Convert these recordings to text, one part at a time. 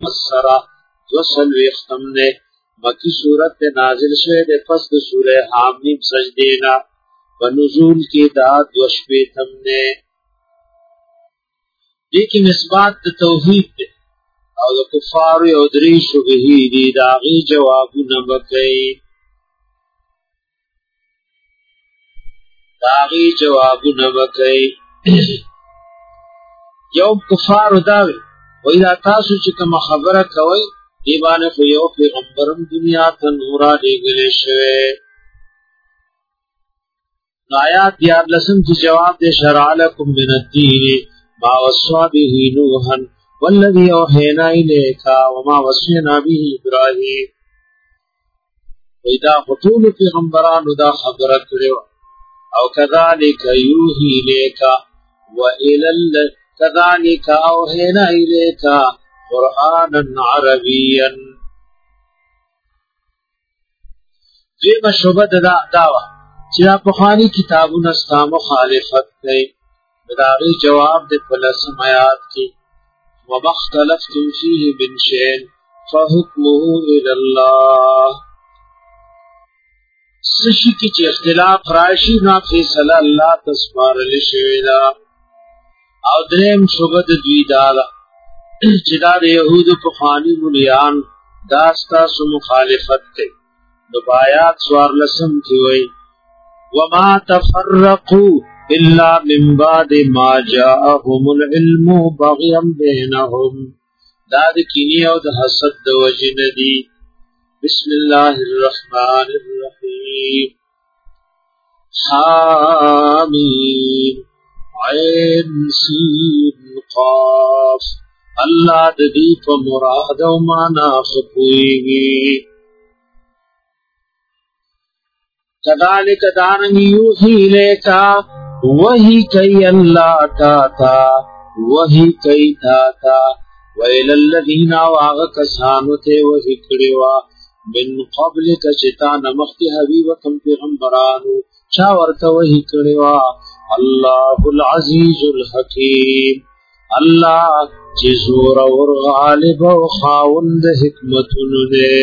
السرا وصل وختمنے مکی صورت نازل شوه ده پس ده سورہ حامیم سجدینا ونزول کی داد وشپیتم نے دیکی مثبات ده توحید ده او ده کفار او دری شبهی دی داغی جوابو نمکی یوم کفار داوی وی دا تاسو چکم خبره کوئی دیبانه خو یو پیغمبرم دنیا تا نورا دیگلی شوه آیات دیار لسم کی جواب دے شرع لکم من الدین ما وصوا به نوحا والذی اوحینا الیکا وما وصینا به ابراہیم ویدا خطول پیغمبرانو دا خبره کرو او کذالک یوحی الیکا کذالک اوحینا الیکا قرآنا عربیا دیم شبه دعوه چرا پخوانی کتابون استا مخالفت کئی بداغی جواب دے پلسم آیات کی وَمَخْتَلَفْتُمْ فِيهِ مِنْ شَيْءٍ فَحُكْمُهُ إِلَى اللَّهِ سشی کی چی اختلاف راشی نا فیصلہ اللہ تسپارل شویدہ او درم شبه دوی دالا چدا د یهود پخوانی ملیان داستا سو مخالفت کئی نبایات سوار لسم کی وئی وما تفرقوا الا من بعد ما جاءهم العلم بغيا بينهم داد کینی او د حسد د وجن دی بسم الله الرحمن الرحیم حامیم عین سین قاف اللہ د دې په مراد او معنا خپويږي کذالک دانن یوحی لیکا وحی کئی اللہ تاتا وحی کئی تاتا ویل الذین آغا کسانو تے وحی کڑوا من قبل کچتا نمخت حبیبکم پیغمبرانو چاورت وحی کڑوا اللہ العزیز الحکیم اللہ چیزور اور غالب و خاوند حکمتن دے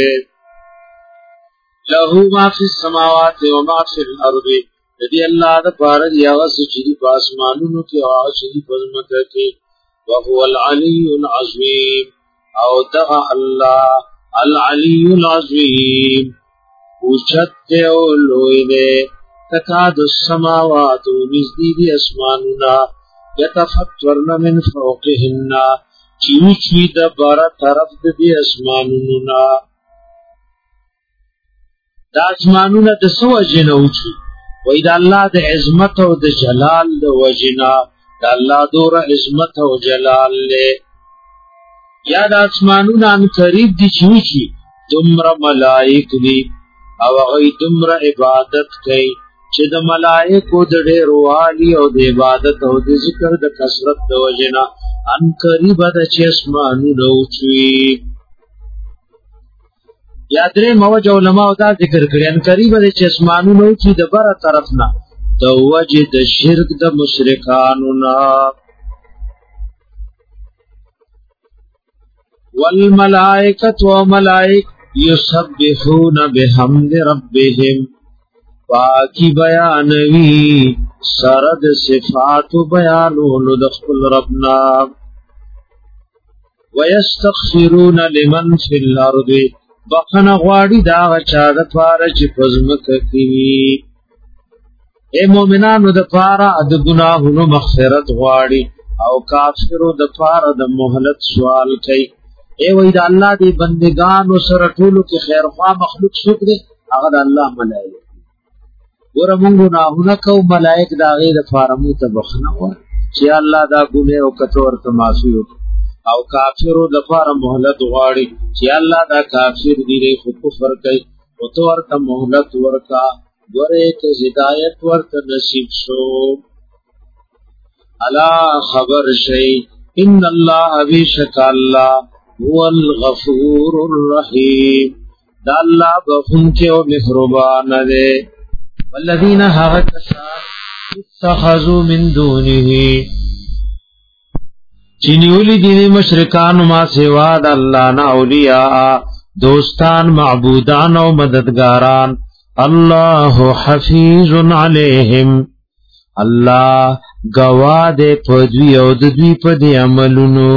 لہو ما فی السماوات و ما فی الارض ندی اللہ دا پارد یاغس چیدی پاسمانونو کی آغا چیدی پزمکہ کی وہو العلی العظیم او دغا اللہ العلی العظیم اوچت دے او لوئی دے تکاد السماوات و نزدی دی اسمانونا یتفتورن من فوقهن چیوچوی دا بارا طرف دی اسمانونا دا اسمانونا دا سو جنوچی وی دا اللہ دا عظمت و دا جلال دا وجنا دا اللہ دور عظمت و جلال لے یا دا اسمانونا ان قریب دی چوچی دمر ملائک دی او غی دمر عبادت کئی چه دا ملائک و دا دیر والی و دا عبادت و دا ذکر دا کسرت دا وجنا ان قریب دا چه اسمانونا اوچوی یادره موج علماء دا ذکر کړي ان قریب د چشمانونو چې د بره طرف نه د وجه د شرک د مشرکانو نه والملائکه وملائک یسبحون بحمد ربهم پاکی بیانوی سرد صفات بیانونو د خپل ربنا ويستغفرون لمن في الارض بخنه غواړي دا غچا د پاره چې پزمکه کوي اے مومنانو د پاره د ګناهونو مغفرت غواړي او کافرو د پاره د مهلت سوال کوي اے وای دا الله دی بندگانو سره ټولو کې خیر خوا مخلوق شکر هغه د الله ملائکه ګور موږ ګناهونه کو ملائک دا غیر فارمو ته بخنه غواړي چې الله دا ګناه او کتور ته معافي او کافرو د پاره مهلت غواړي چې الله دا کافر دی خو کفر کوي او تو ورته مهلت ورکا ګوره ته هدایت ورته نصیب شو الا خبر شي ان الله بیشک الله هو الغفور الرحیم دا الله بخښونکی او مهربان دی والذین اتخذوا من دونه چنیولی دینی مشرکان ما سوا د الله نه اولیاء دوستان معبودان او مددگاران الله حفیظ علیہم الله گواد پدوی او د دوی په دی عملونو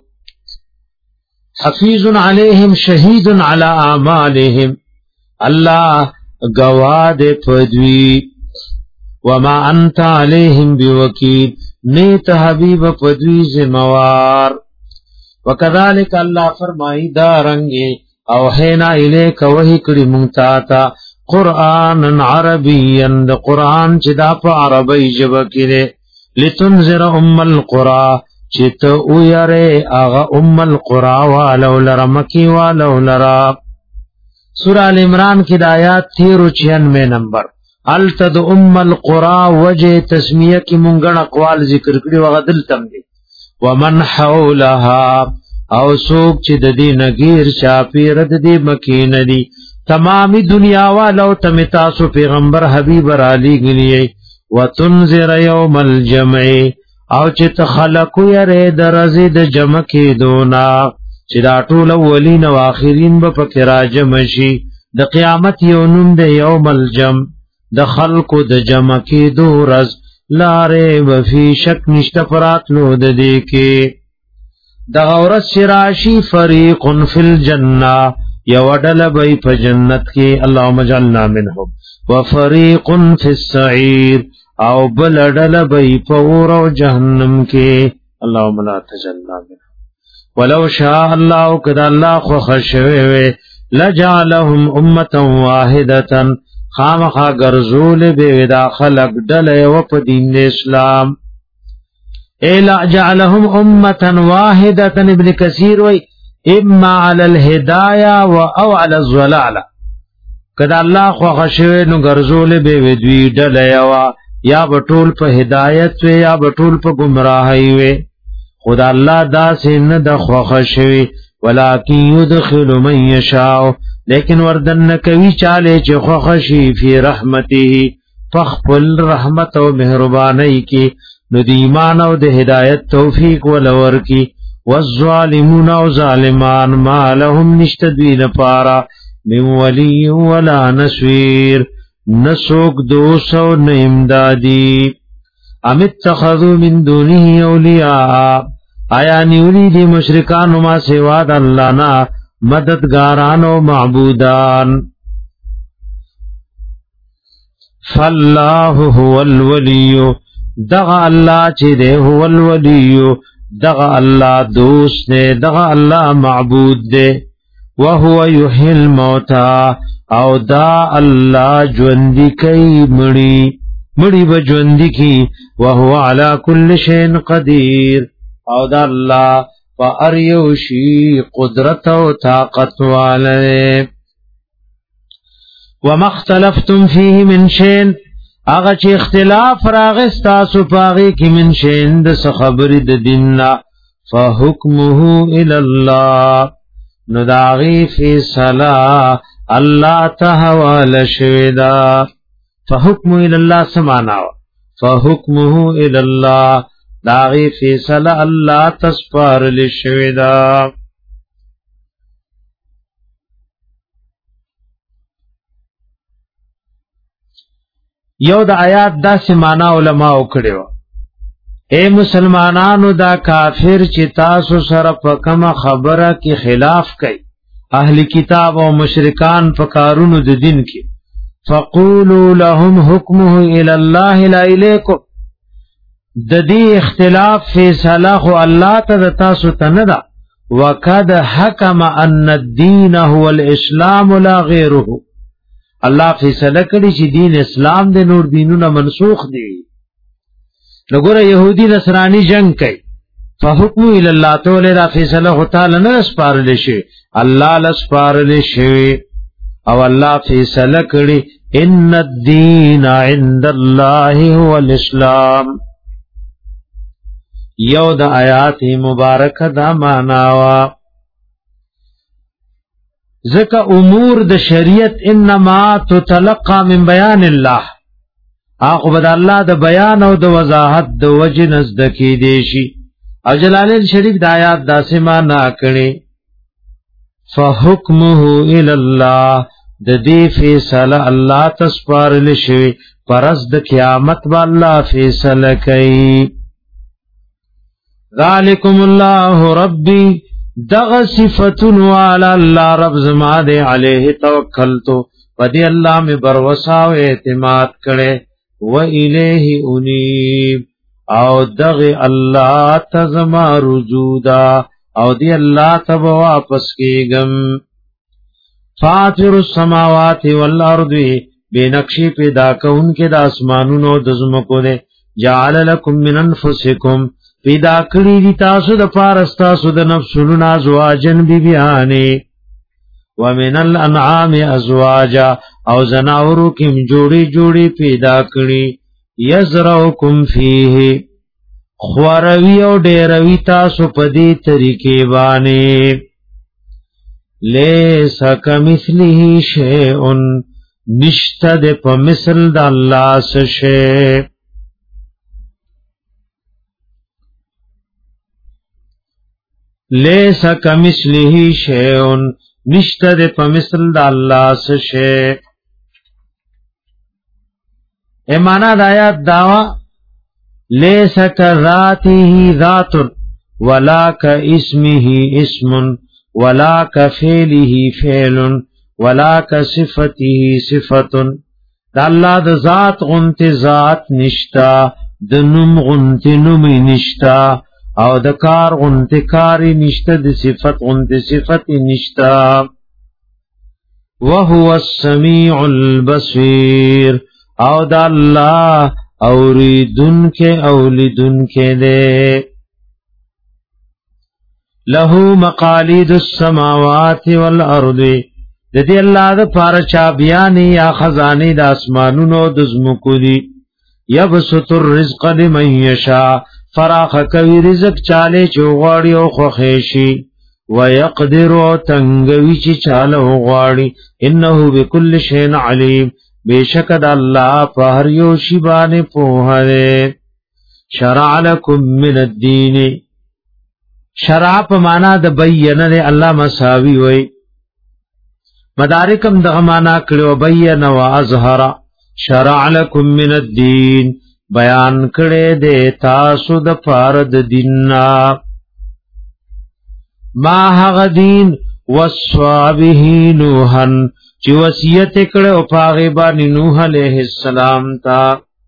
حفیظ علیہم شهید علی اعمالهم الله گواد پدوی وما انت علیہم بوکیل نیت حبیب پدوی زموار وکذالک اللہ فرمائی دارنگی اوحینا الیک وحی کڑی منتاتا قرآن عربی اند قرآن چدا پا عربی جبکرے لتنذر القرآ چت اویرے آغا القرآ والو لرا مکی والو لرا سورہ العمران کی دایات 93 نمبر التد القرى وجه تسمیہ کی منگن اقوال ذکر کړي وغدل تم دي ومن حولها او سوق چې د دې نغیر شافیر د دې مکین دي تمامي دنیا والو تم تاسو پیغمبر حبیب علی غلی وتنذر یوم الجمع او چې تخلقوا یره درزه د جمع کې دونا چې دا ټول اولین او اخرین به پکې راجم شي د قیامت یو نوم د یوم الجمع د خلق د جمع کی دو رز لاره وفي شک نشته پراتلو د دې کې د غورت شراشی فریق فی الجنه یودل بی په جنت کې اللهم اجعلنا منهم وفریق فی السعیر او بلدل بی په اور او جهنم کې اللهم لا تجعلنا منهم ولو شاء الله قد الله خو خشوي لجعلهم امه واحده خامخا گرزول بیودا خلق دل و پا دین اسلام ایلا جعلهم امتا واحدتا ابن کثیر وی اما علی الہدایہ و او علی الظلالہ کدا اللہ خوخشوی نو گرزول بیودوی دل یا بطول پا ہدایت وی یا بطول پا گمراہی وی خدا اللہ دا سن دا خوخشوی ولیکن یدخل من یشاؤ لیکن وردن کوي چاله چې خوخشي فی رحمته فخپل رحمت او مهرباني کې نو د ایمان او د هدایت توفیق ولور کی والظالمون او ظالمان ما لهم نشتدوین پارا من ولی ولا نصير نسوک دوسو نمدادی ام اتخذوا من دونه اولیاء آیا نیولی دی مشرکان ما سوا د الله نه مددگاران و معبودان فاللہ هو الولی دغا اللہ چی دے هو الولی دغا اللہ دوست دے دغا اللہ معبود دے وهو یحیی الموتا او دا اللہ جوندی کئی مڑی بجوندی کی وهو علی کل شین قدیر او دا اللہ فاریوشی قدرت و طاقت والے وما اختلفتم فیه من شین اغا چی اختلاف راغستاسو پاغی کی من شین دس خبری د دیننا فحکمه الاللہ نداغی فیصلہ اللہ تحوال شویدہ فحکمه الاللہ سماناو فحکمه الاللہ داغی فیصلہ اللہ تسپار لشویدہ یو دا آیات دا سمانا علماء کڑیو اے مسلمانانو دا کافر چی تاسو سر پکم خبره کی خلاف کئی اہل کتاب و مشرکان پکارونو دا دین کی فقولو لهم حکمه الاللہ لا الیکم د دې اختلاف فیصله خو الله ته د تاسو ته نه ده وقد حکم ان الدین هو الاسلام لا غیره الله فیصله کړي چې دین اسلام د نور دینونو منسوخ دي لګوره يهودي نصرانی جنگ کوي فحکم الى الله تعالی را فیصله هو تعالی نه سپارل شي الله لسپارل شي او الله فیصله کړي ان الدین عند الله هو الاسلام یو د آیات مبارک دا معناوا ذکا امور د شریعت انما تتلقى من بیان الله اخو بد الله د بیان او د وضاحت د وجه نزد کی دیشی او جلالین شریف د آیات داسې معنا کړي فحکمه الی الله د دې فیصله الله تسپارل شي پرز د قیامت با الله فیصله کوي ذالکم الله ربی دغ صفتن والا اللہ رب زما دے علیہ توکلتو پدی اللہ میں بروسا و اعتماد کرے و الیہ انیب او دغ اللہ تزما رجودا او دی اللہ تب واپس کی گم فاطر السماوات والارض بے نقشی پیدا کون کے دا اسمانونو دزمکو دے جعل لکم من انفسکم پیدا کړی دي تاسو د پارستا سود نفسونو ازواجن بیبیانه ومن الانعام ازواجا او زناورو کیم جوړي جوړي پیدا کړی یزرعکم فیه خوروی او ډیروی تاسو په دې طریقې باندې لیس کمثله شیء نشته د په مثل د الله سره لیس کمثله شیء نشته د په مثل د الله سره ایمانا د آیات داوا لیس کذاته ذات ولا کاسمه اسم ولا کفعله فعل ولا کصفته صفت د الله د ذات غنت ذات نشتا د نوم غنت نوم نشتا او د کار غنت کاری نشته د صفت غنت صفت نشته وهو السميع البصير او د الله اوریدن کې اولیدن کې ده له مقاليد السماوات والارض د دې الله د پاره چا بیان یا خزانه د اسمانونو د زمکو دي یبسط الرزق لمن یشاء فراخ کوي رزق چاله چوغاړي او خوخيشي ويقدر تنگوي چې چاله غواړي انه بكل شيء عليم بیشک د الله په هر یو شی باندې پوهه شرع لكم من الدين شرع په معنا د بیان له الله مساوي وي مدارکم دغه معنا کړو بیان او اظهر شرع لكم من الدين بیان کړه دې تاسو د فرض دیننا ما هغه دین وصابه نوحن چې وصیت کړه او پاغه باندې نوح عليه السلام ته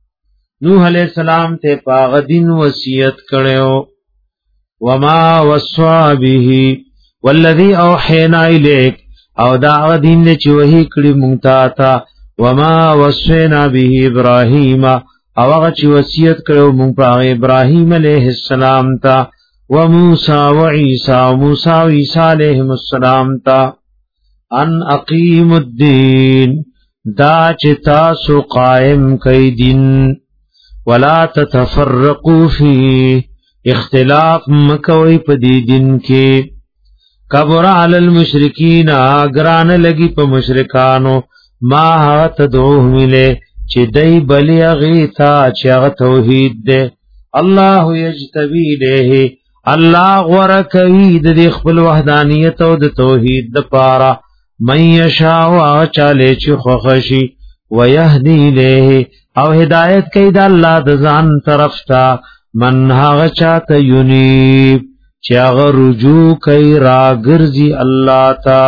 پاغه دین وصیت کړو وما وصابه والذي اوحينا اليك او دا دین چې وਹੀ کړي مونږ ته وما وصينا به ابراهيم او هغه چې وصیت کړو مونږ په ابراهیم علیه السلام ته و موسی و عیسی علیهم السلام ته ان اقیم الدین دا چې تاسو قائم کړئ دین ولا تتفرقوا فيه اختلاف مکوئ په دې دین کې کبر علی المشرکین اگران لګي په مشرکانو ما تدعوهم الیه چې دای بلی غیتا چې توحید ده الله یجتبی له الله ورکوي د خپل وحدانیت او د توحید د پاره من یشاء چاله چې خوښي ويهدی له او هدایت کوي د الله د ځان طرف ته من هغه چاته یونیب چې هغه رجوع کوي راګرځي الله تا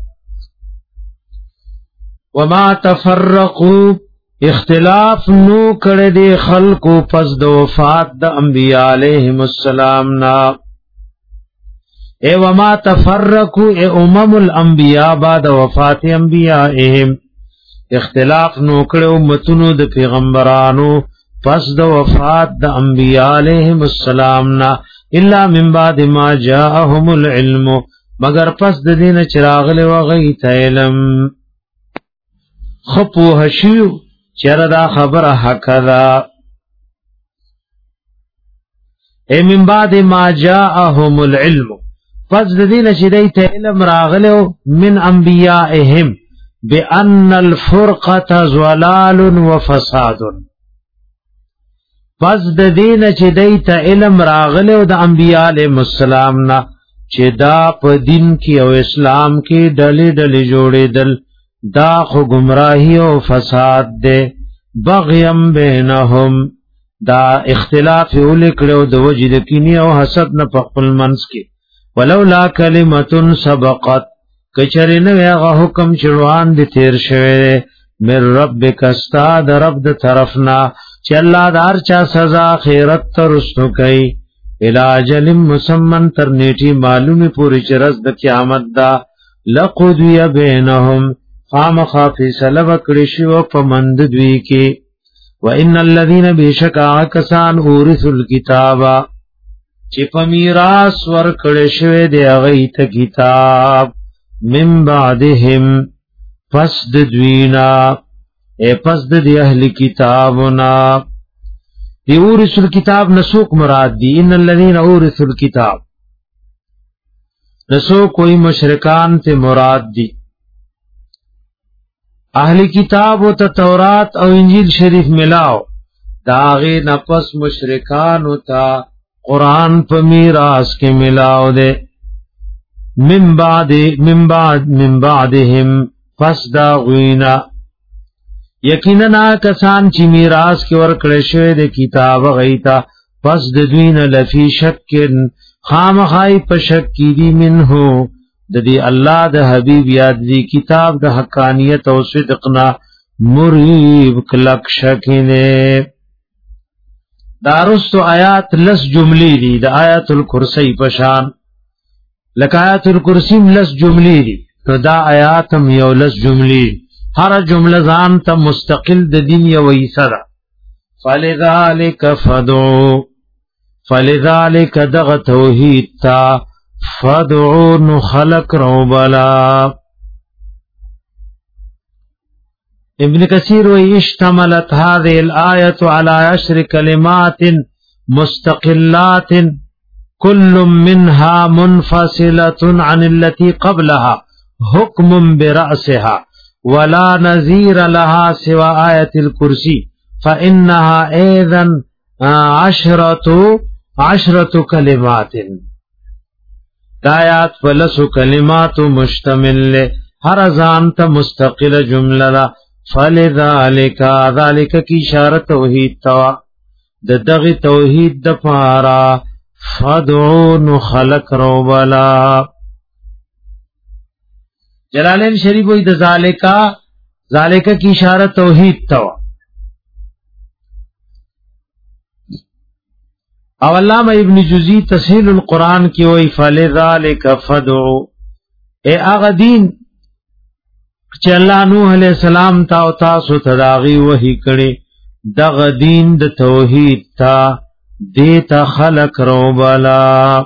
وما تفرقوا اختلاف نو کړه دي خلقو پس د وفات د انبیاء علیهم السلام نا وما تفرقوا الانبیاء بعد وفات انبیائهم اختلاف نو کړه امتونو د پیغمبرانو پس د وفات د انبیاء علیهم السلام نا الا من بعد ما جاءهم العلم مگر پس د دین چراغ له وغیت علم خپو هشیو چر دا خبر حق دا من بعد ما جاءهم العلم پس دین شدیت علم راغلو من انبیائهم بان الفرقه ضلال وفساد پس د دین چې دیتا علم راغله او د انبیاء علیهم السلام نا چې دا په دین کې او اسلام کې ډلې ډلې جوړېدل دا خو گمراهی او فساد ده بغیم بینهم دا اختلاف ولیکلو د وجد کینی او حسد نه په خپل منځ کې ولولا کلمه سبقت کچرینه هغه حکم چړوان دي تیر شوه مر ربک استاد رب د طرفنا چې الله دار چا سزا خیرت ترستو کوي الاجل مسمن تر نیټي معلومه پوری چرز د قیامت دا لقضی بینهم خامخا فیصله وکړي شو په مند دوی کې وان الذين بشکا کسان اورث الكتاب چې په میراث ورکړي شوی دی هغه ته کتاب من بعدهم پس د دوینا پس د اهل کتابنا دی اورث الكتاب نسوک مراد دی ان الذين اورث الكتاب نسو کوئی مشرکان ته مراد دی اہل کتاب و تورات او انجیل شریف ملاو داغی نفس مشرکان و تا قرآن پا میراث کے ملاو دے من بعدهم پس دا غوینا یقیننا کسان چی میراث کے ورکڑشوے دے کتاب غیتا پس ددوین لفی شکن خامخائی پا شکی دی منہو د دې الله د حبيب یاد دی کتاب د حقانیت او صدقنا مریب کلک شکینه دارستو آیات لس جملی دی د آیات الکرسی پشان لک آیات الکرسی لس جملی دی تو دا آیات هم یو لس جملی هر جمله ځان ته مستقل د دین یو ایسره فلذالک دغ توحید تا فدعون خلق روبلا ابن کثیر و اشتملت هذه الآية على 10 كلمات مستقلات كل منها منفصلة عن التي قبلها حكم برأسها ولا نظير لها سوى آية الكرسي فإنها أيضا 10 كلمات دایات فلسو کلمات مشتمل لے ہر ازانت مستقل جملہ فلذالک ذالک کی اشارت توحید توا دغ توحید دپارا فدعون خلق روبلا جلالین شریف وی ذالک کی اشارت توحید توا او علامہ ابن جزی تسهیل القرآن کی وی فلذالک فدعو اے اغا دین چه اللہ نوح علیہ السلام تا و تاسو تداغی وحی کڑی دغ دین د توحید تا دیتا خلق روبلا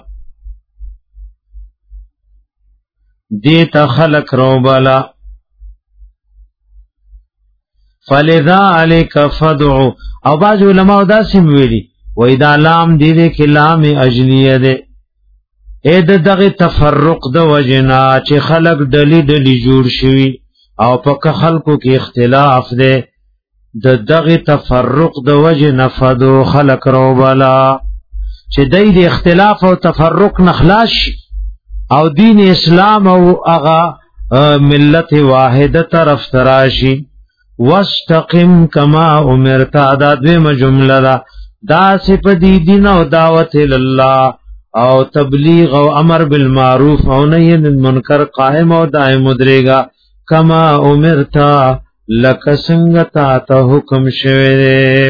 فلذالک فدعو او بعض علماء دا سمویلی وَإِذَا لام دیده که لام اجلیه ده اید دغی تفرق ده وجنا چه خلق ڈلی ڈلی جوڑ شوی او پک خلقو کی اختلاف ده دغی تفرق ده وجنا فدو خلق روبلا چه دی اختلاف او تفرق نخلاش او دین اسلام او اغا ملت واحد طرف تراشی واستقم کما امرتا دا دویم جمله دا دا سپ دی دین او دعوت اللہ او تبلیغ او امر بالمعروف او نهی عن المنکر قائم او دائم مدریگا کما امرتا لک سنگتا تا حکم شویرے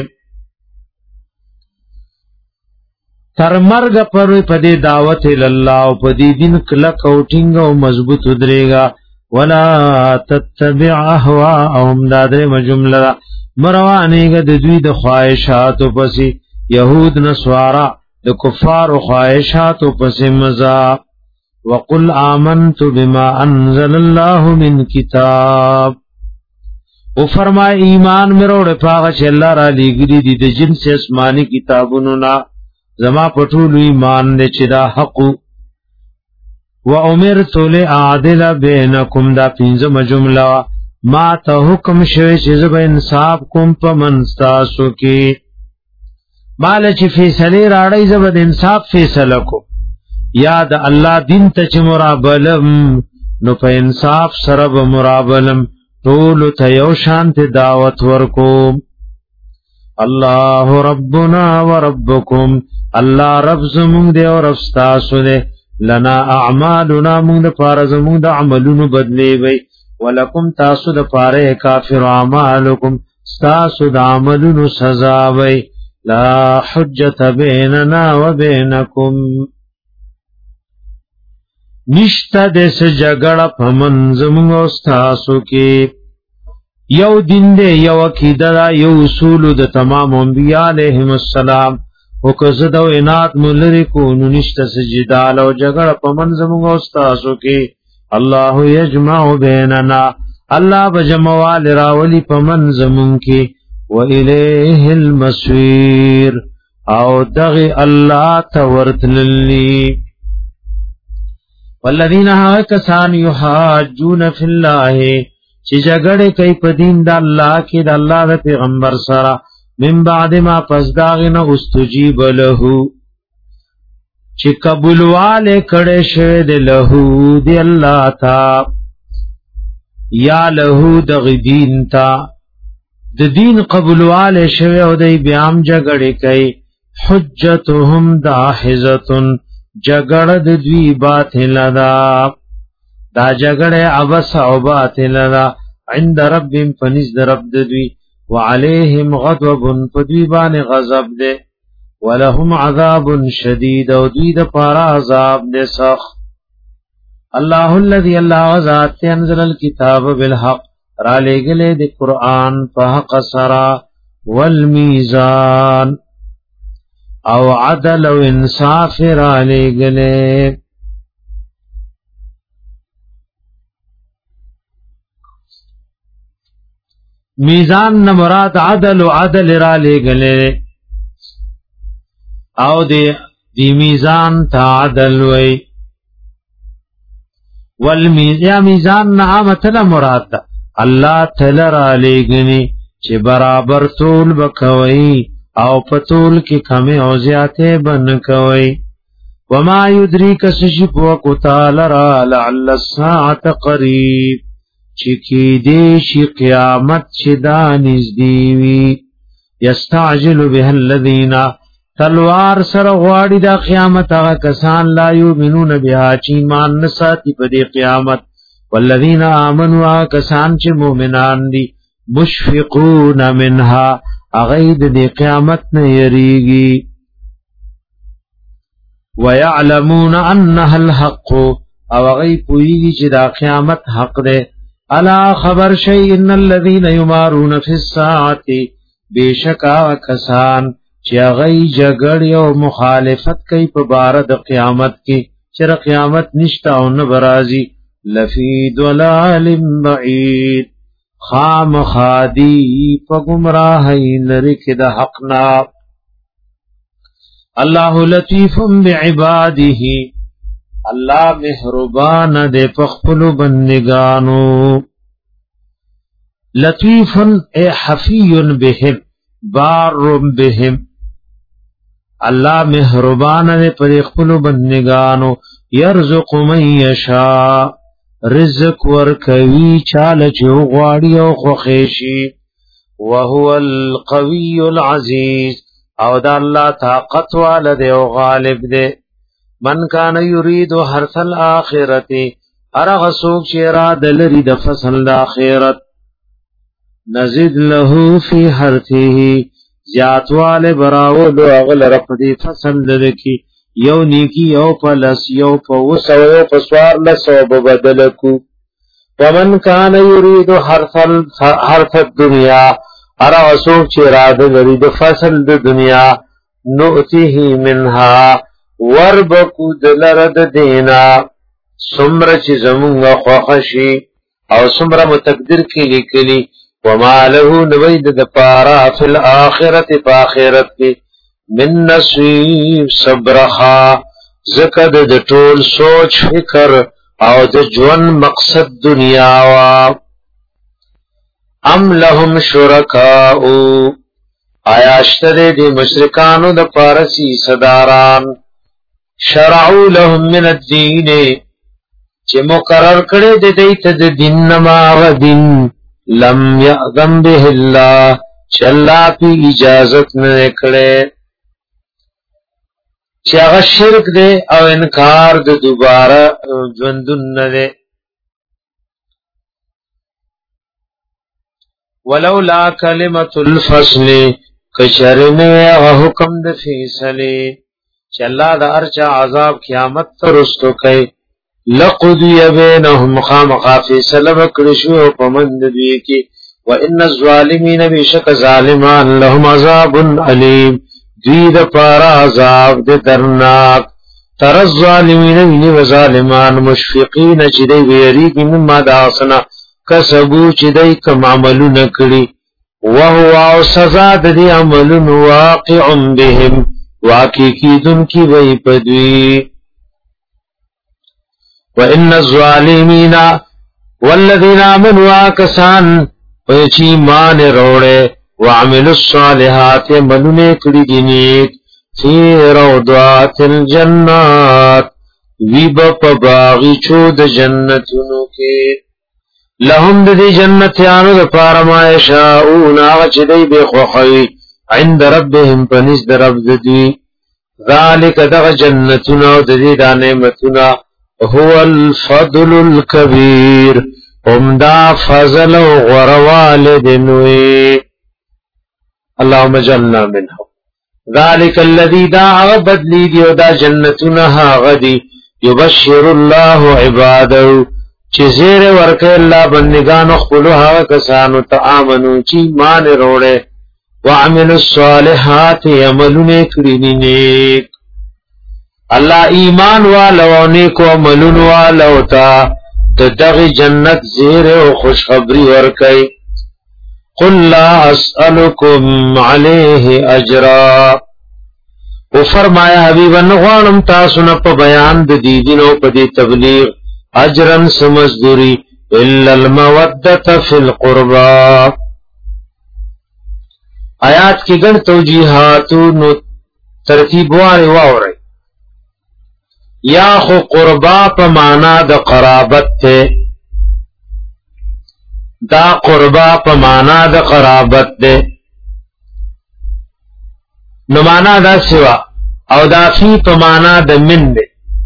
تر مرگ پر پدی دعوت اللہ او پدی دین کلک او ٹنگ او مضبوط ادریگا ولا تتبع اهواهم دادر مجملہ مروانیگا دوی د خواہشاتو پسی یہود نسوارا د کفار و خواہشاتو پسی مزا وقل آمنت بما انزل اللہ من کتاب او فرمائے ایمان مروڑ پاغا چھ اللہ را لیگری دی د جنس اسمانی کتابونونا زما پٹولو ایمان دے چھ دا حقو وَأُمِرْتُ لِأَعْدِلَ بَيْنَكُمْ دا پینزم جملہ ما تا حکم شوی چیز با انصاب کم پا منستاسو کی مال چې فیصله راړی زبد انصاف فیصله کو یا د الله دین ته چې مرابلم نو په انصاف سره به مرابلم ټول ته یو شانت دعوت ورکو الله ربنا وربکم الله رب زمون دی او رب تاسو دی لنا اعمالنا مونږ د پاره زمونږ د عملونو بدلی وي ولکم تاسو د پاره کافر اعمالکم تاسو د عملونو سزا وي لا حجت بیننا وبینکم نشتا دس جګړه په منځ موږ تاسو کې یو دین دی یو عقیده یو اصول د تمام انبیاء علیهم السلام او کزه دو انات ملری کو نشتا سجدال او جګړه په منځ موږ تاسو کې الله یجمع بیننا الله بجموال راولی په منځ موږ کې و الیه المصیر او دغه الله تورتللی والذین کسان یحاجون فی الله چې جګړه کوي په دین د الله کې د الله د پیغمبر سره من بعد ما پس داغنه استجیب له چې قبولواله کړه شه د له دی الله تا یا له د دین تا د دین قبولواله شه او د بیام جګړه کوي حجتهم داحزتن جګړه د دوی باطل دا جګړه ابس او باطل عند ربهم فنز رب دوی وعليهم غضب فدوی باندې غضب ده ولهم عذاب شدید او دوی د پاره عذاب ده سخت الله الذي الله ذات انزل الكتاب بالحق را لګله د قران په حق سرا والميزان او عدل او انصاف را لګله میزان نه مراد عدل او عدل را لګله او دی میزان تا عدل وی والمیزان نه مطلب مراد ده الله تعالی را لګنی چې برابر طول بکوي او پتول کی کمی او زیاته بن کوي وما يدريك سشف وقتال را لعل الساعه قريب چکی دیش قیامت چدا نزدی وی یستعجل به الذین تلوار سره غواړي د قیامت هغه کسان لا یؤمنون بها چې ایمان نساتی په دې قیامت والذین آمنوا کسان چې مؤمنان دي مشفقون منها اغید دی قیامت نه یریږي ويعلمون انها الحق او غی پویږي چې دا قیامت حق ده الا خبر شی ان الذين يمارون في الساعه بشکا کسان چې غی جګړې او مخالفت کوي په بار د قیامت کې چې قیامت نشته او نه برازي لفی ضلال بعید خام خادی پا گمراہی لرک دا حقنا اللہ لطیف بعباده اللہ محربان دے پخپل بندگانو لطیف اے حفی بهم بار بهم اللہ محربان دے پخپل بندگانو یرزق من یشاء رزق ورکوی چال چو غواړي او خوخیشي وهو القوي العزيز او دا الله طاقت والده او غالب ده من کان یرید حرث الاخرته ارغ سوق شرا دلری د فصل د اخرت نزيد له فی حرثه زیاتوال براو دو اغل رفدی فصل لکی یو نیکی یو پلس یو پوس او یو پسوار لسو ببدلکو ومن کان یرید حرث الدنیا ارا وسوک چی راد لرید فصل د دنیا نؤتیه منها وربکو دلرد دینا سمر چی زمونگ خوخشی او سمر متقدر کی لکلی وما له نوید دپارا فی الاخرت پا آخرت کی من نصیب صبرخا زکد د ټول سوچ فکر او د ژوند مقصد دنیا وا ام لهم شرکاء آیا اشتره دی مشرکانو د پارسی صداران شرعو لهم من الدین چه مقرر کرده دی دیت د دین نما و دین لم یعظم به اللہ چه اللہ پی اجازت نکڑے چه اغا شرک دے او انکار د دوبارہ جوندن ندے ولولا کلمت الفصل کشرنے اغا حکم د فیصلے چه اللہ دا ارچا عذاب قیامت ترستو کئی لقضی بینهم خامخا فیصله وکړي شو په مند دوی کې وان الظالمین بشک ظالمان لهم عذاب علیم دوی د پارا عذاب د درناک تر الظالمین و ظالمان مشفقین چې دوی ویریږي مما داسنا کسبو چې دوی کوم عملونه کړی وهو او سزا د دې عملونو واقع بهم واقع کیدون کی وی پدوی وَإِنَّ الظَّالِمِينَ وَالَّذِينَ آمَنُوا كَسَانَ وَيَچِي مَانِ رَوْڑے وَعَمِلُوا الصَّالِحَاتِ مَنُونَ کړي دي نیک فِي رَوْضَاتِ الْجَنَّاتِ وِبَ پَبَاغِچو د جنتونو کې لهم د دې جنتیانو د پاره ما یشاؤون هغه چې دوی به خوښوي عند ربهم پنځ د رب دوی ذالک دغه جنتونو د دې د نعمتونو هو الفضل الكبير امدا فضل غروال دنوي اللهم اجعلنا منه ذلك الذي دعا بدلی دیو دا جنتنا غدی يبشر الله عباده چې زیر ورکه الله بندگان خپلها کسانو ته امنو چې مان وروړي وعملوا الصالحات عملونه کړی نیک اللہ ایمان والو نیکو عملون والو تا دغی جنت زیر و خوشخبری ورکی قل لا اسألکم علیہ اجرا و فرمایا حبیبا نغوانم تاسونا پا بیان دیدینو پا دی تبلیغ اجرن سمزدوری الا المودت فی القربا آیات کی گن توجیحاتو نو ترتیبواری واوری یا خو قربا په معنا د قرابت ته دا قربا په معنا د قرابت ده نو معنا دا سوا او دا فی په معنا د من ده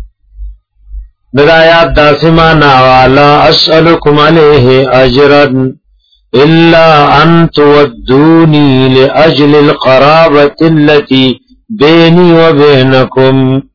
بدايات دا سمانا والا اسألكم عليه اجرا الا ان تودوني لاجل القرابة التي بيني وبينكم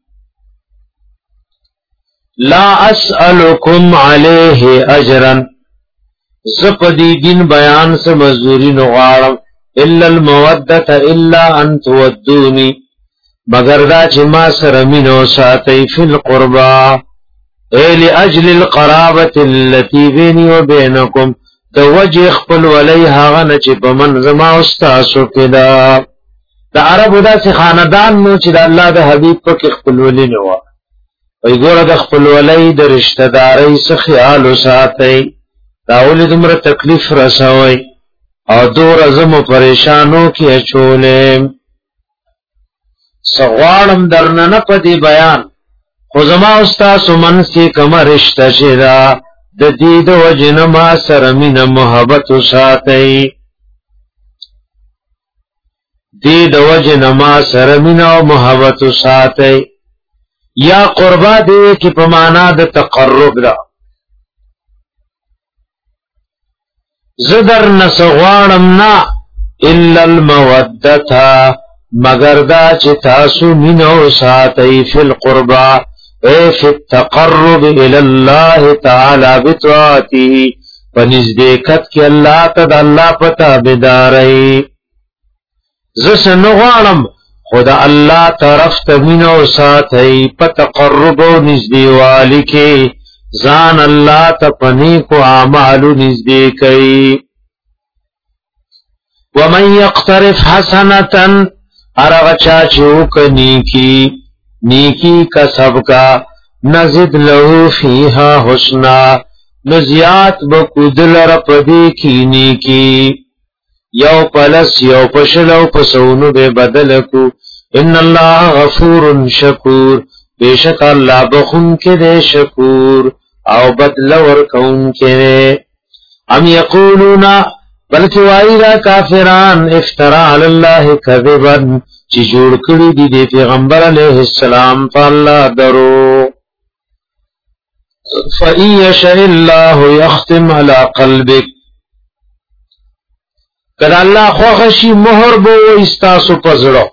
لا اسألكم عليه اجرا زپدی دین بیان سے مزدوری نغارم الا المودت الا ان تودونی مگر دا چې ما سره مینو ساتي فی القربا الی اجل القرابة التي بيني وبينكم د وجه خپل ولی هغه نه چې په من زما او تاسو کې دا عربو داسې خاندان نو چې د الله د حبیب په کې خپل ولی نه و وی ګوره د خپل ولی د رشتہ دارۍ څخه خیال وساتئ دا ولې دومره تکلیف رسوي او دور ازمو پریشانو کې اچولې سغوانم درنه په دې بیان خو زما استاد سمن سي کوم رشتہ شدا د دې د وجن ما سره مين محبت وساتئ دې د وجن ما سره مين او محبت وساتئ یا قربا دې کې په معنا د تقرب دا زدر نسغوانم نا الا المودتا مگر دا چې تاسو مینو ساتي فی القربا اے فی التقرب الى الله تعالی بطاعته پنځدېکت کې الله تعالی الله پتا بيداري زس نغوانم خدا الله طرف ته مینو ساتي په تقرب او نږدېوالي کې زان اللہ تپنی کو اعمالو نزدے کئی ومن یقترف حسنتا ارغچا چوک نیکی کا سب کا نزد لہو فیہا حسنا نزیات بکدل رپدی کی نیکی یو پلس یو پشلو پسونو بے بدلکو ان اللہ غفور شکور بیشک اللہ بخون کے دے شکور او بدلور کون کے دے ام یقولون بلکہ وائرہ کافران افترا علی اللہ کذبا چی جوڑ کری دی دے پیغمبر علیہ السلام فا اللہ درو فَإِن يَشَإِ اللَّهُ يَخْتِمْ عَلَى قَلْبِكَ کدا اللہ خوخشی مہر بو استاسو پزڑو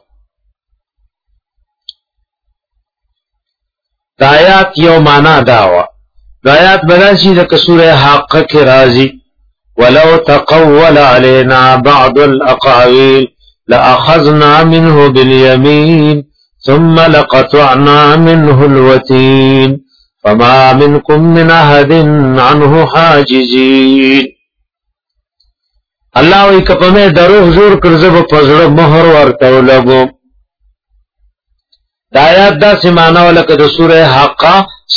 دایات یو مانا داوا دایات بداسی لکه سورہ حاقہ کی رازی ولو تقول علينا بعض الأقاويل لأخذنا منه باليمين ثم لقطعنا منه الوتين فما منكم من أحد عنه حاجزين اللہ وی کپمے دروغ زور کرزب پزڑ مہر ورتو لگو دایات دا سمانا ولکد سورہ حقا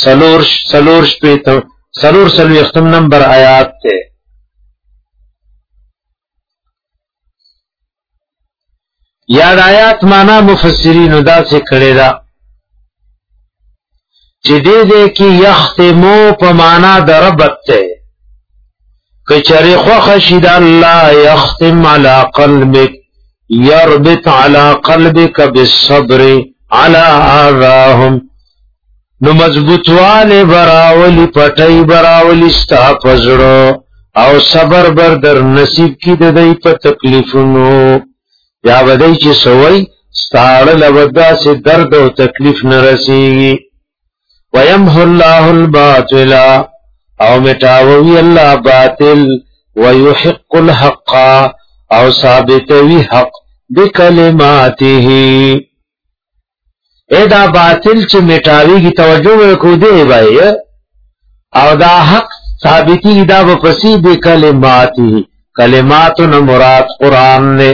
سلور اختم نمبر آیات تے یاد آیات مانا مفسرین دا سے کھڑے دا چی دے دے کی یختمو پا مانا دا ربط تے کچری خوخشید اللہ یختم علی قلبک یربط علی قلبک بالصبر علی آذاہم نو مضبوط والے براولی پٹائی براولی ستا پزڑو او صبر بردر نصیب کی ددائی پا تکلیفنو یا بدائی چی سوئی ستاڑ لبدا سے درد و تکلیف نرسیگی ویمحو اللہ الباطلا او مٹاوی اللہ باطل ویحق الحق او ثابتوی حق بکلماته اے دا باطل چی مٹاوی کی توجہ کو دے بھائی او دا حق ثابتی کی دا بپسی بکلماته کلماتنا مراد قرآن نے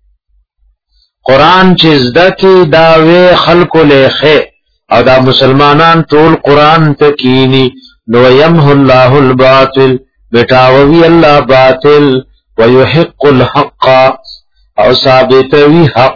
قرآن چیز دا کی داوے خلق لیخے او دا مسلمانان طول قرآن تکینی نو یمحو اللہ الباطل بٹاوی اللہ باطل ویحق الحق او ثابتوی حق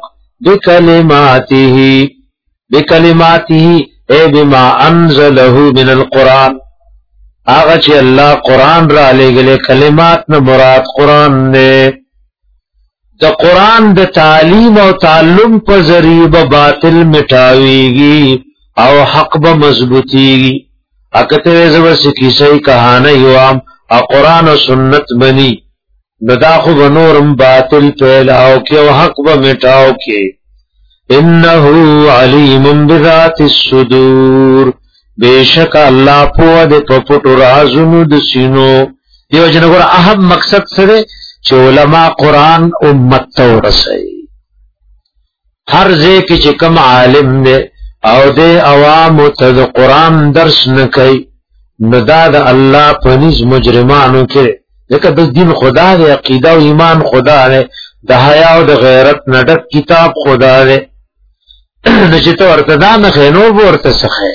بکلماته اے بما انزلہ من القرآن آغا چی اللہ قرآن را لے گلے کلمات نا مراد قرآن نے دا قرآن دا تعلیم او تعلم پا ذریب باطل مٹاویگی او حق با مضبوطیگی اکتر زبس کسی کہانا یوام قرآن و سنت بنی نداخو بنورم باطل پھیلاو کی او حق با مٹاو کی انہو علیم بذات الصدور بے شک اللہ پوہ دے پپٹ رازنو دسینو دیو جنگور اہم مقصد سرے چو علماء قرآن امت تو رسائی ہر زے کی چکم عالم دے او دے عوام تد قرآن درس نکئی نداد اللہ پنیز مجرمانو کرے لیکن بس دین خدا دے عقیدہ و ایمان خدا دے دا حیاء و دا غیرت ندک کتاب خدا دے نچتو ارتدا نخینو بورتسخے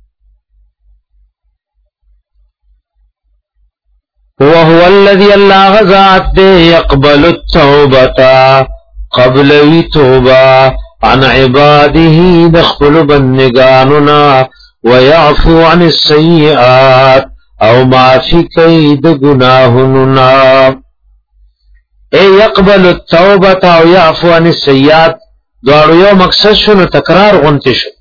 وهو الذي الله غزات دے يقبل التوبتا قبلوی توبہ عن عباده دخل بندگاننا ويعفو عن السيئات او معافی کئی د گناہننا اے یقبل التوبتا او يعفو عن السیئات دوارو یو مقصد شنو تکرار غنتی شو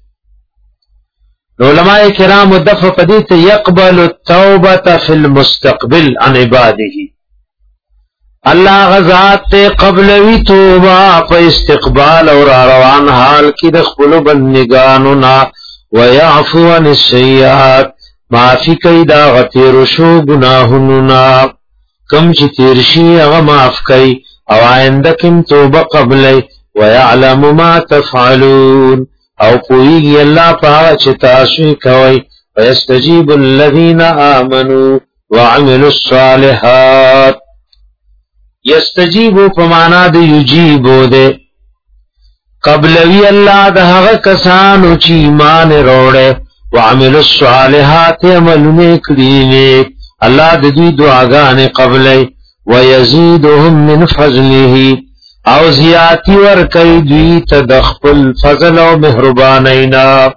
علماء کرام دفع پدیت یقبل التوبتا فی المستقبل عن عباده اللہ غزات تے قبلوی توبہ پا استقبال اور روان حال کی دخل بندگاننا ویعفو عن السیئات معافی کئی دا غتیر شو گناہننا کم چی تیرشی اغا معاف کئی او آئندکم توبہ قبلی ویعلم ما تفعلون او پوئیگی اللہ پاہا چتاسوی کوئی ویستجیب الذین آمنوا وعملوا الصالحات یستجیبو پمانا دے یجیبو دے قبلوی اللہ دہغ کسانو چی ایمان روڑے وعملوا الصالحات عمل نیک دینیک اللہ دے دی دعاگانے قبلے ويزيدهم من فضله او زیاتی ورکی دوی تدخل فضل و مهربانینا.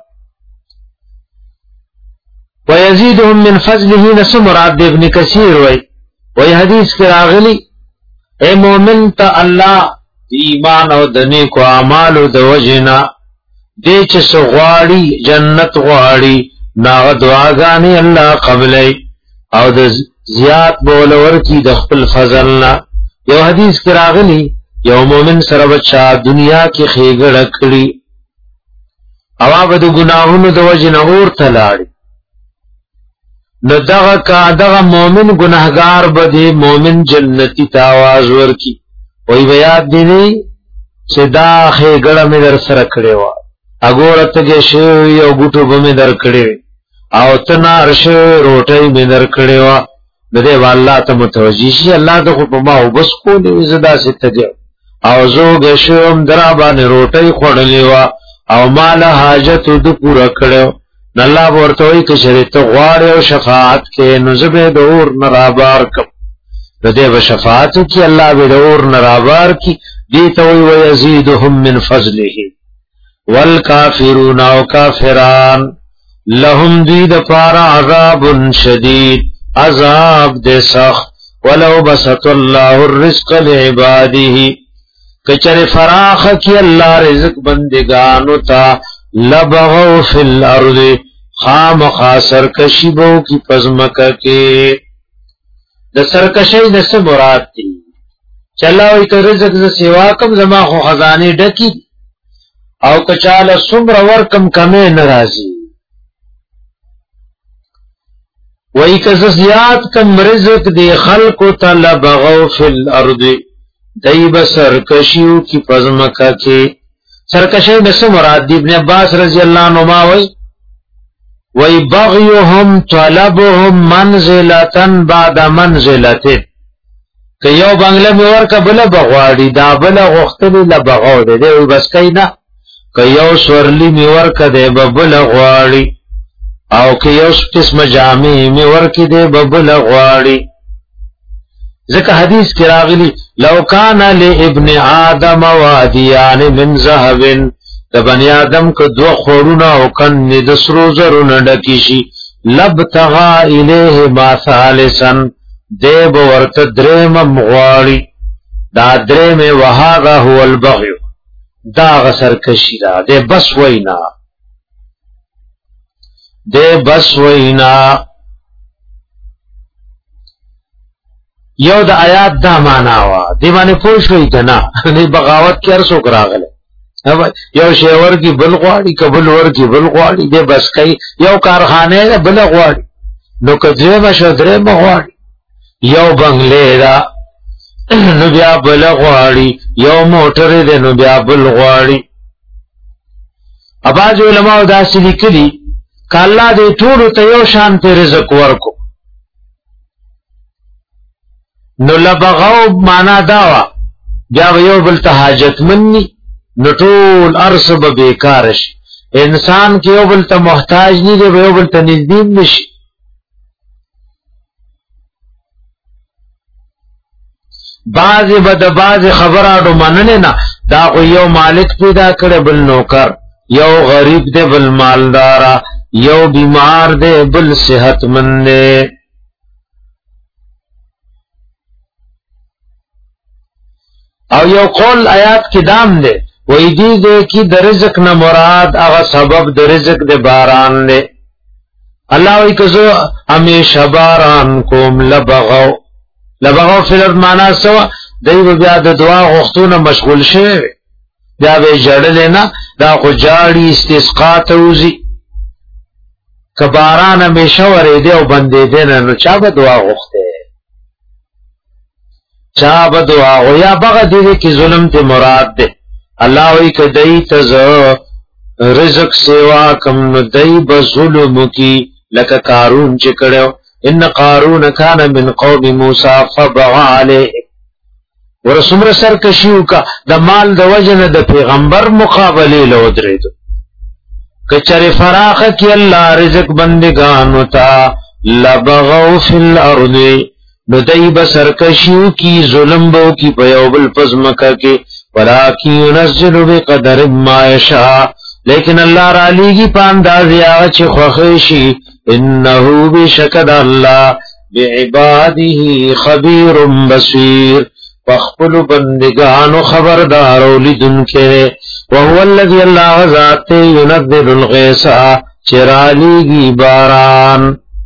ويزيدهم من فضله نس مراد ابن کثیر وی حدیث کی راغلی اے مومن تا اللہ ایمان او دنی کو اعمال او د وجنا دې چې سغواړي جنت غواړي ناغ دعاګانې الله قبلې او د زیات بولور کی د خپل فضلنا. یو حدیث کې راغلی یو مومن سره بچا دنیا کې خېګړه کړی او به د ګناهونو د وجنا اور تلاړي نو دغه مومن ګناهګار به د مومن جنتی ته आवाज ورکی وی بیاد دی چې دا خېګړه مې در سره کړې و اګورته کې شی یو ګټو به مې در کړې او تنارش روټي مې در کړې و د دې والله ته متوجي شي الله د خو په ما وبس کو دې زدا ستګ او زوګ شوم درا باندې روټي خړلې و او مال حاجت د پورا کړو الله ورته وي چې شریعت غواړي او شفاعت کې نزبه دور نرابار کم د دې شفاعت کې الله به دور نرابار کی دې ته وي ويزيدهم من فضله. والکافرون او کافران لهم دید پار عذاب شدید عذاب دے سخت ولو بسط اللہ الرزق لعباده کچر فراخ کی اللہ رزق بندگانو تا لبغو فی الارض خام خاسر کشیبو کی پزمکہ کے د سرکشی دس مراد تی چلاوی که رزق ز سوا کم زما خو خزانی ڈکی او کچال سمر ورکم کمی نرازی وی که زیاد کم رزق دی خلقو تا لبغو فی الارض دی بسرکشیو کی پزمکہ کے سرکشی دس مراد دی. ابن عباس رضی اللہ عنہ وی بغیهم طلبهم منزلتن بعد منزلتن که یو بنگله میور که بلا بغواړي دا بلا غختلی لبغاو دی وی بس کینا که یو سورلی میور که دی بلا غواړي او که یو قسم جامع میور که دی بلا غواړي ذکر حدیث کی راغلی لو کان لابن آدم وادیان من ذهب د بنی آدم که دو خورونه او کن د سرو زرونه ډکی شي لبتغى الیه ما ثالثا دیب ورته دریم مغواړي دا دریم وهذا هو البغي دا غسر کشی دا دی بس وینا یو د آیات دا معنا وا دی باندې پوښوي کنه نه بغاوت کې هر څوک راغله یو شیور کی بل غواړي کبل ور کی بل غواړي دی بس کوي یو کارخانه بل غواړي نو کځه مشدره مغواړي یو بنگله دا نو بیا بل غواړي یو موټر دی نو بیا بل غواړي. اباج علماء دا سلی کلی کله دې ټول ته یو شان په رزق ورکو نو لبغاو معنا داوا بیا یو بل ته حاجت منني نو ټول ارسب بیکارش انسان کې یو بل ته محتاج نه دی یو بل ته نږدې نشي. بعض بد بعض خبراړو مننه نه دا یو مالک پیدا کړي بل نوکر یو غریب دی بل مالدار یو بیمار دی بل صحت مند دی. او یو قول آیات کې دام دی وی دی کی د رزق نه مراد هغه سبب د رزق د باران دی. الله وی کزو همیشه باران کوم لبغاو فی الارض معنا سوا دی بیا د دعا غوښتنه مشغول شي بیا به جړل نه دا خو جاړي استسقا ته وزي کباران همیشه ورې دی او بندې دی نه چا به دعا غوښته چا به دعا او یا بغه دی کی ظلم ته مراد دی. الله وی کدی تز رزق سیوا کم ندی بظلم کی لک قارون چې کړو ان قارون کان من قوم موسی فبغى عليه ورسمر سرکشیو کا د مال د وجنه د پیغمبر مقابله لو درېدو کچره فراخ کی الله رزق بندگانو تا لبغوا فی الارض نو دای بسرکشیو کی ظلم بو کی پیوبل پزمکا کی ولیکن ينزل بقدر ما یشاء لیکن اللہ را لیگی پاندازی آغا چی خوخیشی انہو بشکد اللہ بعباده خبیر بصیر فاخپل بندگان خبردار لدن کے وهو الذي اللہ ذات ينزل الغیسا چرالیگی باران.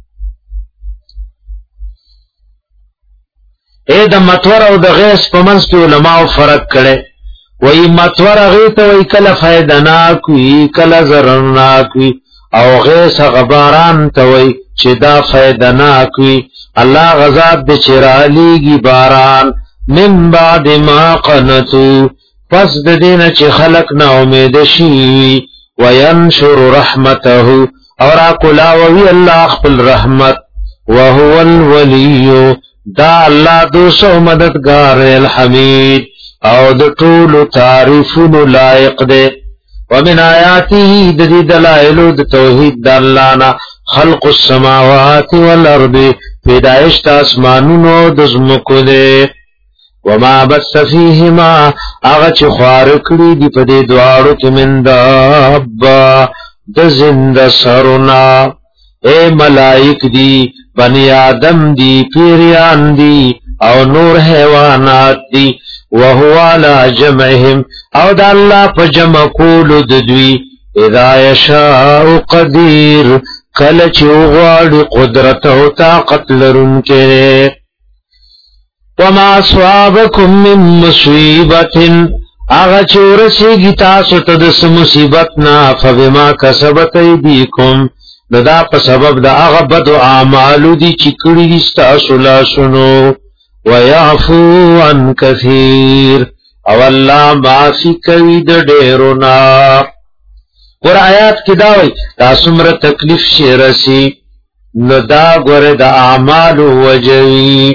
اے د مطور او د غیث په منځ کې علماء فرق کړي وای مطور غیته وای کله فائدہ ناکوي کله ضرر ناکوي او غیث غباران ته وای چې دا فائدہ ناکوي. الله غزاد د چرالیږي باران من بعد ما قنتو پس د دینه چې خلق نا امید شي وینشر رحمته اور اقلاوی الله خپل رحمت وهو الولی دا اللہ دوسو مددگار الحمید او د ټول تعریفونو لائق دے. ومن آیاته د دلائل د توحید د الله نا خلق السماوات والارض پیدائش د اسمانونو د زمکو دے. وما بث فیهما هغه چې خوار کړی دی په دې دواړو کې من دابا د زنده سرنا اے ملائک دی بنی آدم دی پیریان دی او نور حیوانات دی وهو علی جمعهم او دا اللہ پا جمع کولو ددوی اذا یشاء قدیر کلچ اغوار قدرت و طاقت لرن کرے. وما اصوابکم من مصیبت آغا چورسی گی تاسو تدس مصیبتنا فبما کسبت ایدیکم ندا په سبب دا هغه بد اعمالو دي چې کړی دي تاسو لا شنو ويعفو عن كثير او الله معافي کوي د ډیرونه. ور آیات کې دا وایي تاسو مر تکلیف شي رسی ندا ګوره د اعمالو وجوي.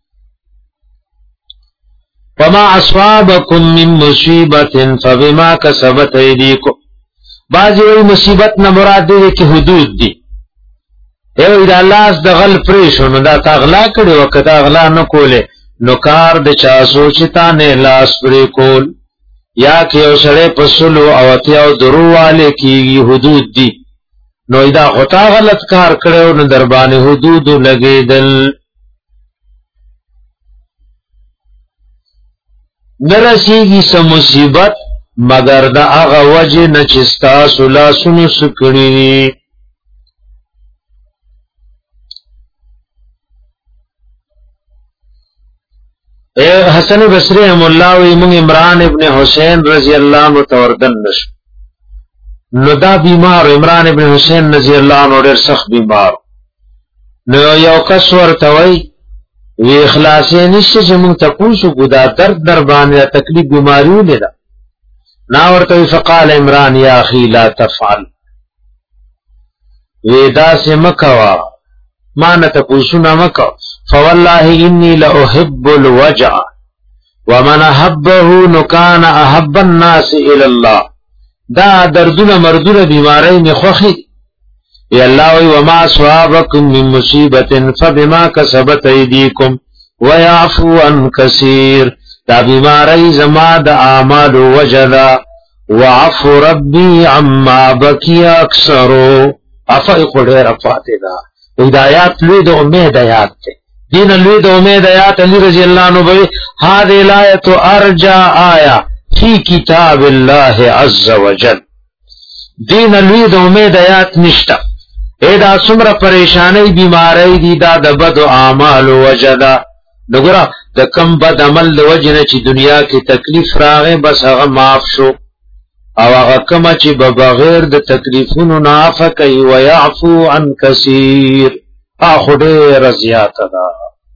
وما اصابكم من مصیبت فبما كسبت ايديكم بعضی وی مصیبت نه مراد دی چې حدود دي. ایو دا لاس د غل پریشو نو دا تغلا کړي وکړه اغلا نه کوله نو کار د چا سوچتا نه لاس پرې کول یا کې اوسړې پسلو او اتیاو درواله کیږي حدود دي نو دا غتا غلط کار کړو نو در باندې حدود لګیدل. نرسیږي سم مصیبت مگر دا هغه وجه نه چې تاسو لاسونو سکړي. اے حسن بصری رحم الله وی مون عمران ابن حسین رضی الله عنه توردن نش نو دا بیمار عمران ابن حسین رضی الله عنه ډیر سخت بیمار نو یو کس ورته وی وی اخلاص نشه چې مون تاسو ګدا درد در باندې تکلیف بیماریو لیدا ناورته فقال عمران یا اخي لا تفعل ودا سے مکوا مانت پوسنا مکو فوالله انی لاحب الوجع ومن حبه نکان احب الناس الى الله دا دردونه مردونه بیماری می خوخی یا الله وما اصابکم من مصیبه فبما کسبت ایدیکم ويعفو عن كثير دا بیماری زما د اعمال وجدا وعفو ربي عما بكي اكثر افای قدر افاتدا ہدایات لوی د امید آیات ته دین لوی د امید آیات علی رضی اللہ عنہ بھئی هذه الایت ارجا آیا فی کتاب اللہ عز وجل دین لوی د امید آیات نشتا اے دا سمر پریشانی بیماری دی دا د بد اعمال وجدا نګرا د کم بد عمل د وجنه چې دنیا کې تکلیف راغې بس هغه معاف شو او هغه کما چې بغیر د تکلیفونو نافه کوي ويعفو عن كثير اخره رضیات دا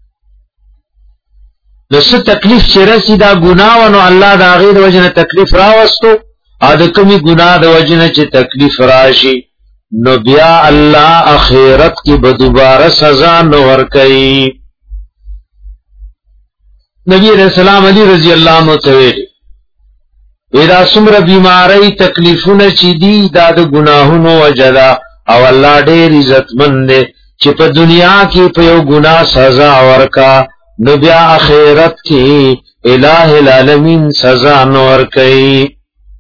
لس تکلیف چې رسی دا ګناه ونو الله دا غیر وجنه تکلیف راوستو ا د کمی ګناه د وجنه چې تکلیف راشي نو بیا الله اخرت کې به دوباره سزا نو ور کوي. نبی رسول الله علی رضی الله عنه ته ویدا سمر بیماری تکلیفونه چی دی دا د گناہونو وجدا او الله ډېر عزتمن دی چې په دنیا کې په یو ګناه سزا ورکا نو بیا آخرت کې الٰه العالمین سزا نور کوي.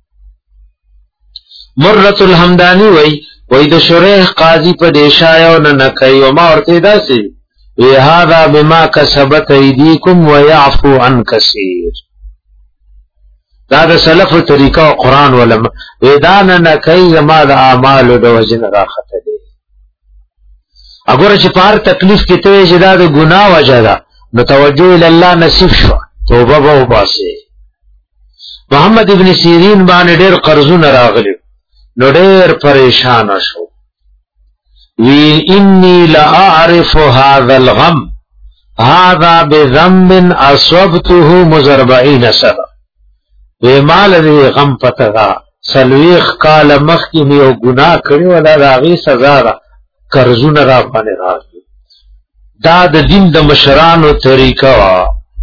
مرۃ الحمدانی وای د شریح قاضی په دیشایو نه کوي او ما ورته داسي هذا بما کسبت ایدیکم ويعفو عن کثیر. دا د سلف طریقه او قران علماء ودان نه کوي زما د اعمال د وجن راخته دي. اگر چې پار تکلیف کې ته جدا د ګناه وجدا نو توجه ال الله نصیب شو توبه به وباسه. محمد ابن سیرین باندې ډېر قرضونه راغلي نو ډېر پریشان شو. وی انی لا اعرف هذا الغم هذا بذنب اصبته مزربعین سنه. وی مال دې غم پتغا سلويخ کال مخکې یو ګناه کړی ولا راغي سزا را قرضونه را باندې راغلي. دا د دین د مشرانو طریقه وا.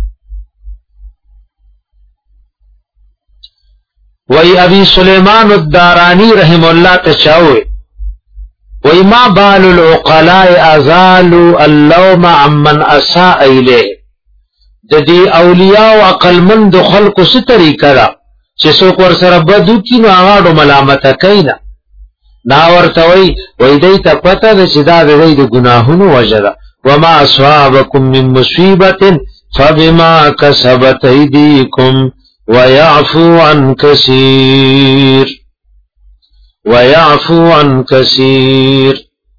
وی ابي سليمان الداراني رحم الله تشاوي وی ما بال العقلاء ازالوا اللوم عمن اساء اليه. د دې اولیاء او عقلمند خلقو څه طریقه را چې څوک ور سره بدو کی نو هغه ملامت کینا نا ورته وی دې ته پته ده چې دا د ګناهونو وجره. وما اصابكم من مصيبه فبما كسبت ايديكم ويعفو عن كثير ويعفو عن كثير.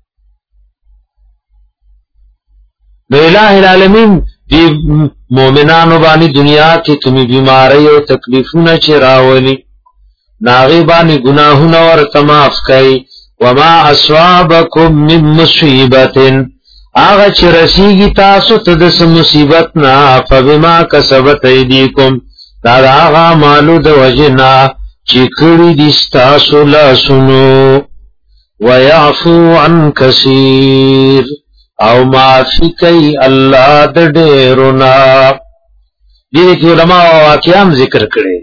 الٰه العالمین دی مومنانو باندې دنیا کې کومي بیماری او تکلیفونه چې راولي ناغي باندې ګناهونه ورته معاف کوي. وما اصابكم من مصيبه هغه چې رسیږي تاسو ته د مصیبت نه فبما کسبت ایدیکم دا هغه مالو د وجنا چې کړي دي تاسو لاسونو. ويعفو عن كثير او معافی کوي الله د ډیرنا. دې کې علماء واقعام ذکر کړي.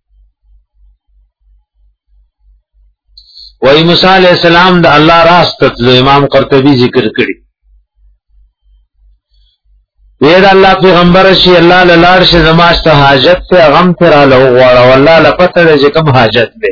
وای موسی علیہ السلام د الله راست امام قرطبی ذکر کړي. ویر الله پیغمبر شي الله لاله شي زماشته حاجت ته غم تر له غواړه والله لپاره چې کوم حاجت به.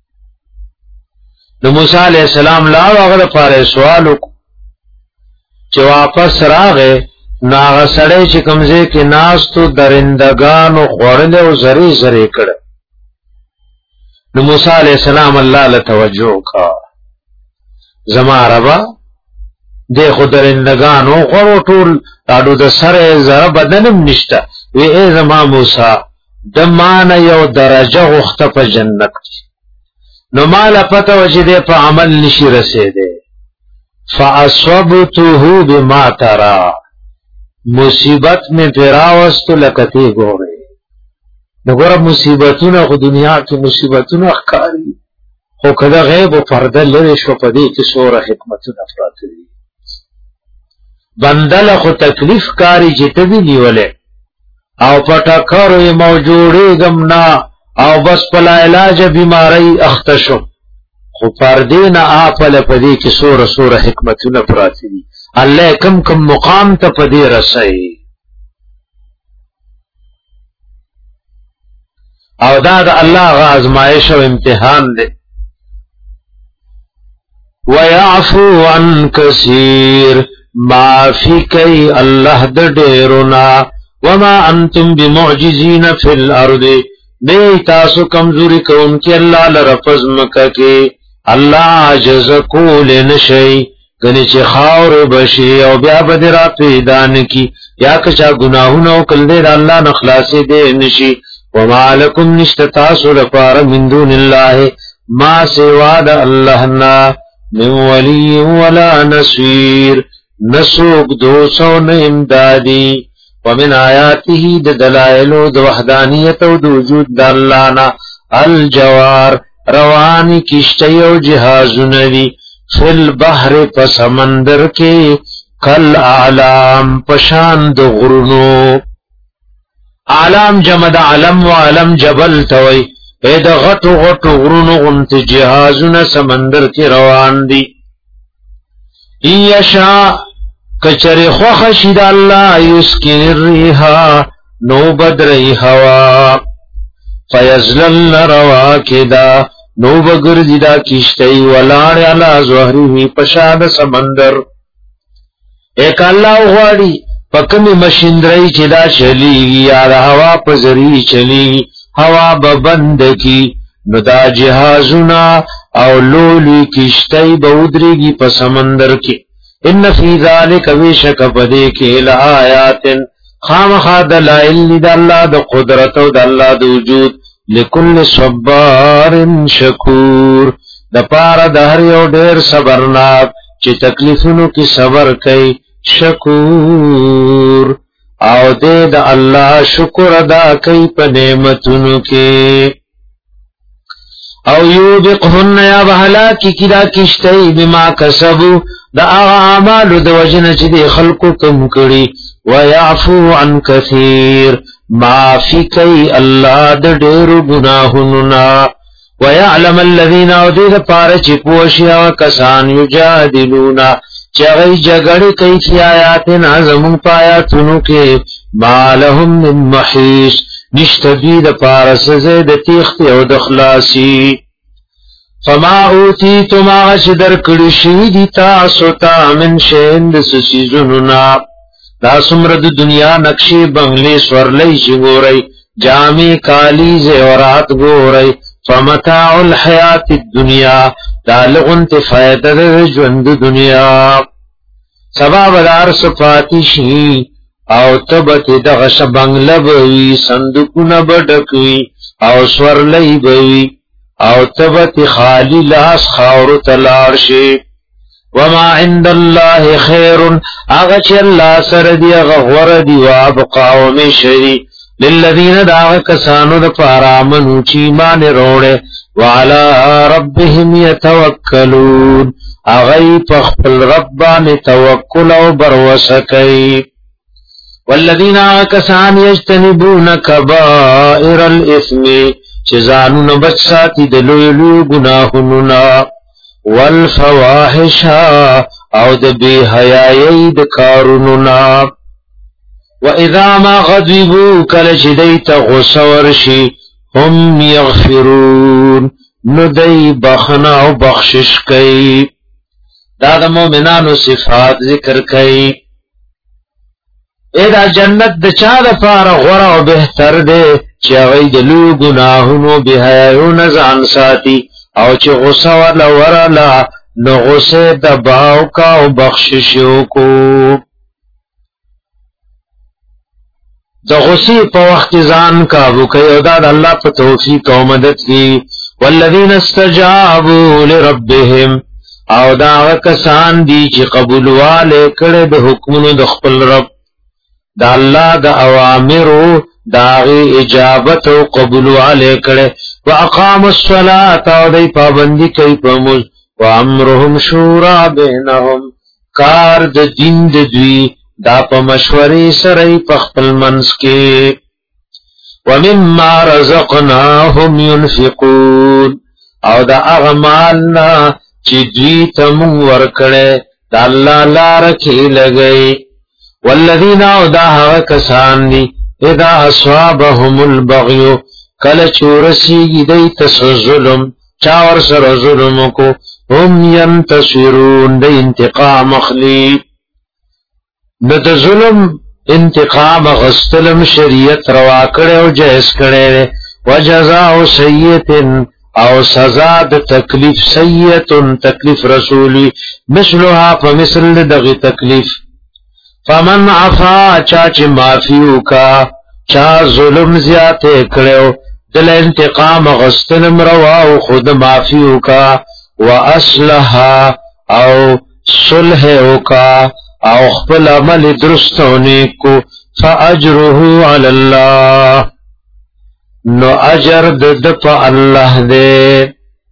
نو موسی علیہ السلام لا هغه لپاره سوال وکړ چې واپس راغې ناغه سړی چې کمزې کې ناستو درندگانو خوړل او زری زری کړ. نو موسی علیہ السلام الله له توجه کا زما ربا د خدرندگانو خورو ټول اډو د سره زره بدنم نشتا. وی ای زما موسی د مان یو درجه غخته په جنت نو مال پته وجده په عمل نشي رسیده. فاصبته بما ترى مصیبت میں پیراوست لکتی گوره. نګوره مصیبتونه خو دنیا کې مصیبتونه ښکاري خو کله غیب او پرده لري شو په دې کې سوره حکمتونه پراته دي. بندل خو تکلیف کاری چې ته دی نیولې او پټکارو موجوده گمنا او بس پلا علاج بیماری اختشو خو پردین آپل پدی کی سور حکمتونه پراتی دی. اللہ کم مقام تا پدی رسائی او دا اللہ غا ازمائش و امتحان دے. وَيَعْفُو عَنْ كَثِيرٍ معافی کئی اللہ د ډیرنا. وما انتم بمعجزین فی الارض نئی تاسو کمزوری کون کی اللہ لرفض مکہ کے اللہ عجز کول نشی گنی چه خاور بشی او بیا بدرا پیدان کی یا کچا گناہونو کل دیر اللہ نخلاصی دے نشی. وما لکم نشت تاسو لپار من دون اللہ ما سواد اللہنا من ولی ولا نصیر نسوک دوسو نمدادی. ومن آیاته د دلائلو د وحدانیت او د وجود د الله نه الجوار رواني کشتی او جهازونه دي فی البحر په سمندر کې کل اعلام پشان د غرونو. اعلام جمع د علم و علم جبل توي اې د غټو غټو غرونو غنت جهازونه سمندر کې روان دي. یشا کچری خوخ شید اللہ یسکن الریحا نو بدری ہوا فیزلل رواکدا نو بگردی دا کشتی ولار علا زہری پشاد سمندر ایک اللہ غواری پکمی مشندرئی چدا چلیگی یا دا ہوا پزری چلیگی ہوا ببند کی نو دا جہازنا او لولی کشتی بودریگی پا سمندر کی ان فی ذالک ویشک پدے کے لآیات خامخا دلائل دا اللہ دا قدرت و دا اللہ دا وجود لکل صبار شکور دا پارا دا ہر یو دیر صبرناک چی تکلیفنو کی صبر کئی شکور او دے دا اللہ شکر ادا کئی پا نعمتنو کے او یوبقهن یا بحلا کی کدا کشتی بما کسبو دا آغا عمالو دا وجن چی دی خلقو کم کری ویعفو عن کثیر معافی کئی اللہ دا دیر گناہننا ویعلم الذین او دی دا پارا چی پوشیا و کسان یجادلونا چاگئی جگڑی کئی فی آیاتنا زمون پایاتنو کے ما لهم من محیص نشتدی دا پارس زید تیختی او دخلاسی فما اوتیتم آغش در کڑشی دی تاسوتا من شہند سسیزننا دا سمرد دنیا نقشی بنگلی سورلی چی گو رئی جامی کالی زیورات گو رئی فمتاع الحیات الدنیا دا لغنت فیدد جوند دنیا سباب دار صفاتی شی او تبت دغش بنگل بوی صندوقنا بڑکوی او سورلی بوی او تبت خالی لاس خاور تلارشی وما عند اللہ خیر اغچ اللہ سردی غغور دی وابقا ومشری للذین داغ کسانو دپارا منو چیمان روڑے وعلا ربهم یتوکلون اغی پخپل ربان توکل و بروسکی والذین آکسان یجتنبون کبائر الاسم چزانون بچساتی دلویلو گناہننا والفواحشا او دبی حیائی دکارننا وَإِذَا مَا غَضِبُوا کلچ دیت غصورشی هم یغفرون ندی بخنا و بخشش کئی داد مومنانو صفات ذکر کئی ایدا جنت دچا دپار غورا و بہتر دے چی اغی دلو گناہنو بحیو نزان ساتی او چی غصہ والا ورلا نغصے دباو کا و بخششو کو دا غصی پا وقت زان کابو کئی او داد اللہ پا توفیق و مدد کی والذین استجابوا لربهم او دا کسان دی چی قبولوالے کڑے دا حکمونو دا خپل رب دا اللہ دا اوامرو دا غی اجابت و قبولوالے کڑے و اقام الصلاة او دی پابندی کئی پاموز و امرهم شورا بینهم کار دا دین دا دوی دا پا مشوری سرائی پخپل منس کے ومما رزقناهم ينفقون او دا اغمالنا چی دوی تمون ورکڑے دا اللہ لارکی لگئی والذین او دا ہوا کسان دی اذا اصوابهم البغیو کل چورسیگی دیتس ظلم چاور سر ظلم کو هم ینتصرون دی انتقام اخلی نت ظلم انتقام غستلم شریعت روا کڑے او جیس کڑے وجزاء سیئت او سزا د تکلیف سیئت تکلیف رسولی مثلها فمثل دغی تکلیف فمن عفا چاچ معافیو کا چا ظلم زیادے کڑے دل انتقام غستلم رواو خود معافیو کا واصلحا او صلحو کا او خپل عمل درست ہونے کو فاجره علی اللہ نو اجر د پا اللہ دے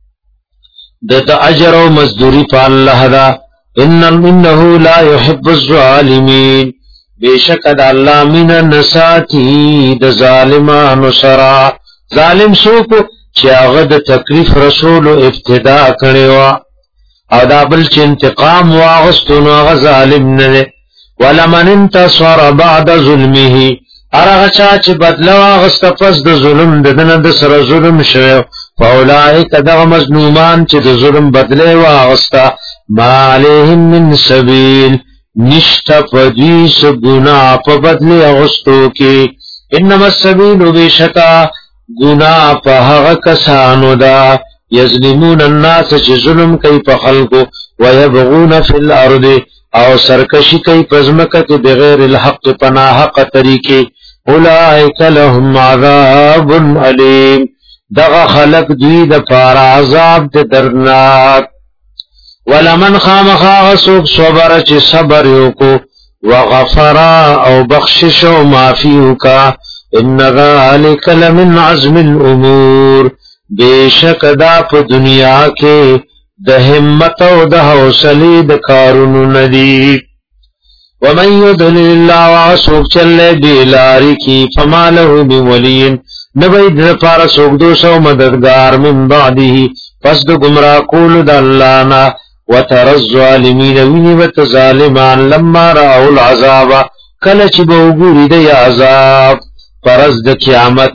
د اجر و مزدوری پا اللہ دا انہو لا يحب الظالمین بے شک دا اللہ من نساتی د ظالمان سرا ظالم سوکو چاغد تکلیف رسول ابتدا کروا او دا بل چی انتقام واغستون واغ ظالم ندے ولمن انتصر بعد ظلمه ارغه چا چې بدلا واغست پس د ظلم دنه د سره ظلم شوی فاولائک دغه مظلومان چې د ظلم بدله واغستا ما علیهم من سبیل نشتا پدیس گنا په بدله اغستو کې انما السبیل بشکا گنا په هغه کسانو دا یظلمون الناس چې ظلم کوي په خلقو ويبغون فی الارض او سرکشی کوي پزمکه بغیر الحق پناه حق طریقې اولئک لهم عذاب علیم دغه خلق دوی د پار عذاب دردناک ولمن خامخا غسوک صبر چې صبر وکړو وغفر او بخشش او معافی وکا ان ذلک لمن عزم الامور بیشک دا په دنیا کې د همت او د حوصله د کارونو ندی ومن يضلل الله واسوک چلے بیلاری کی فما له بولی نبی در پار سوک دو سو مددگار من بعده پس د گمراه کول د الله نا وتر الظالمین وینوت ظالمان لما راو العذاب کله چې وګوري د عذاب پرز د قیامت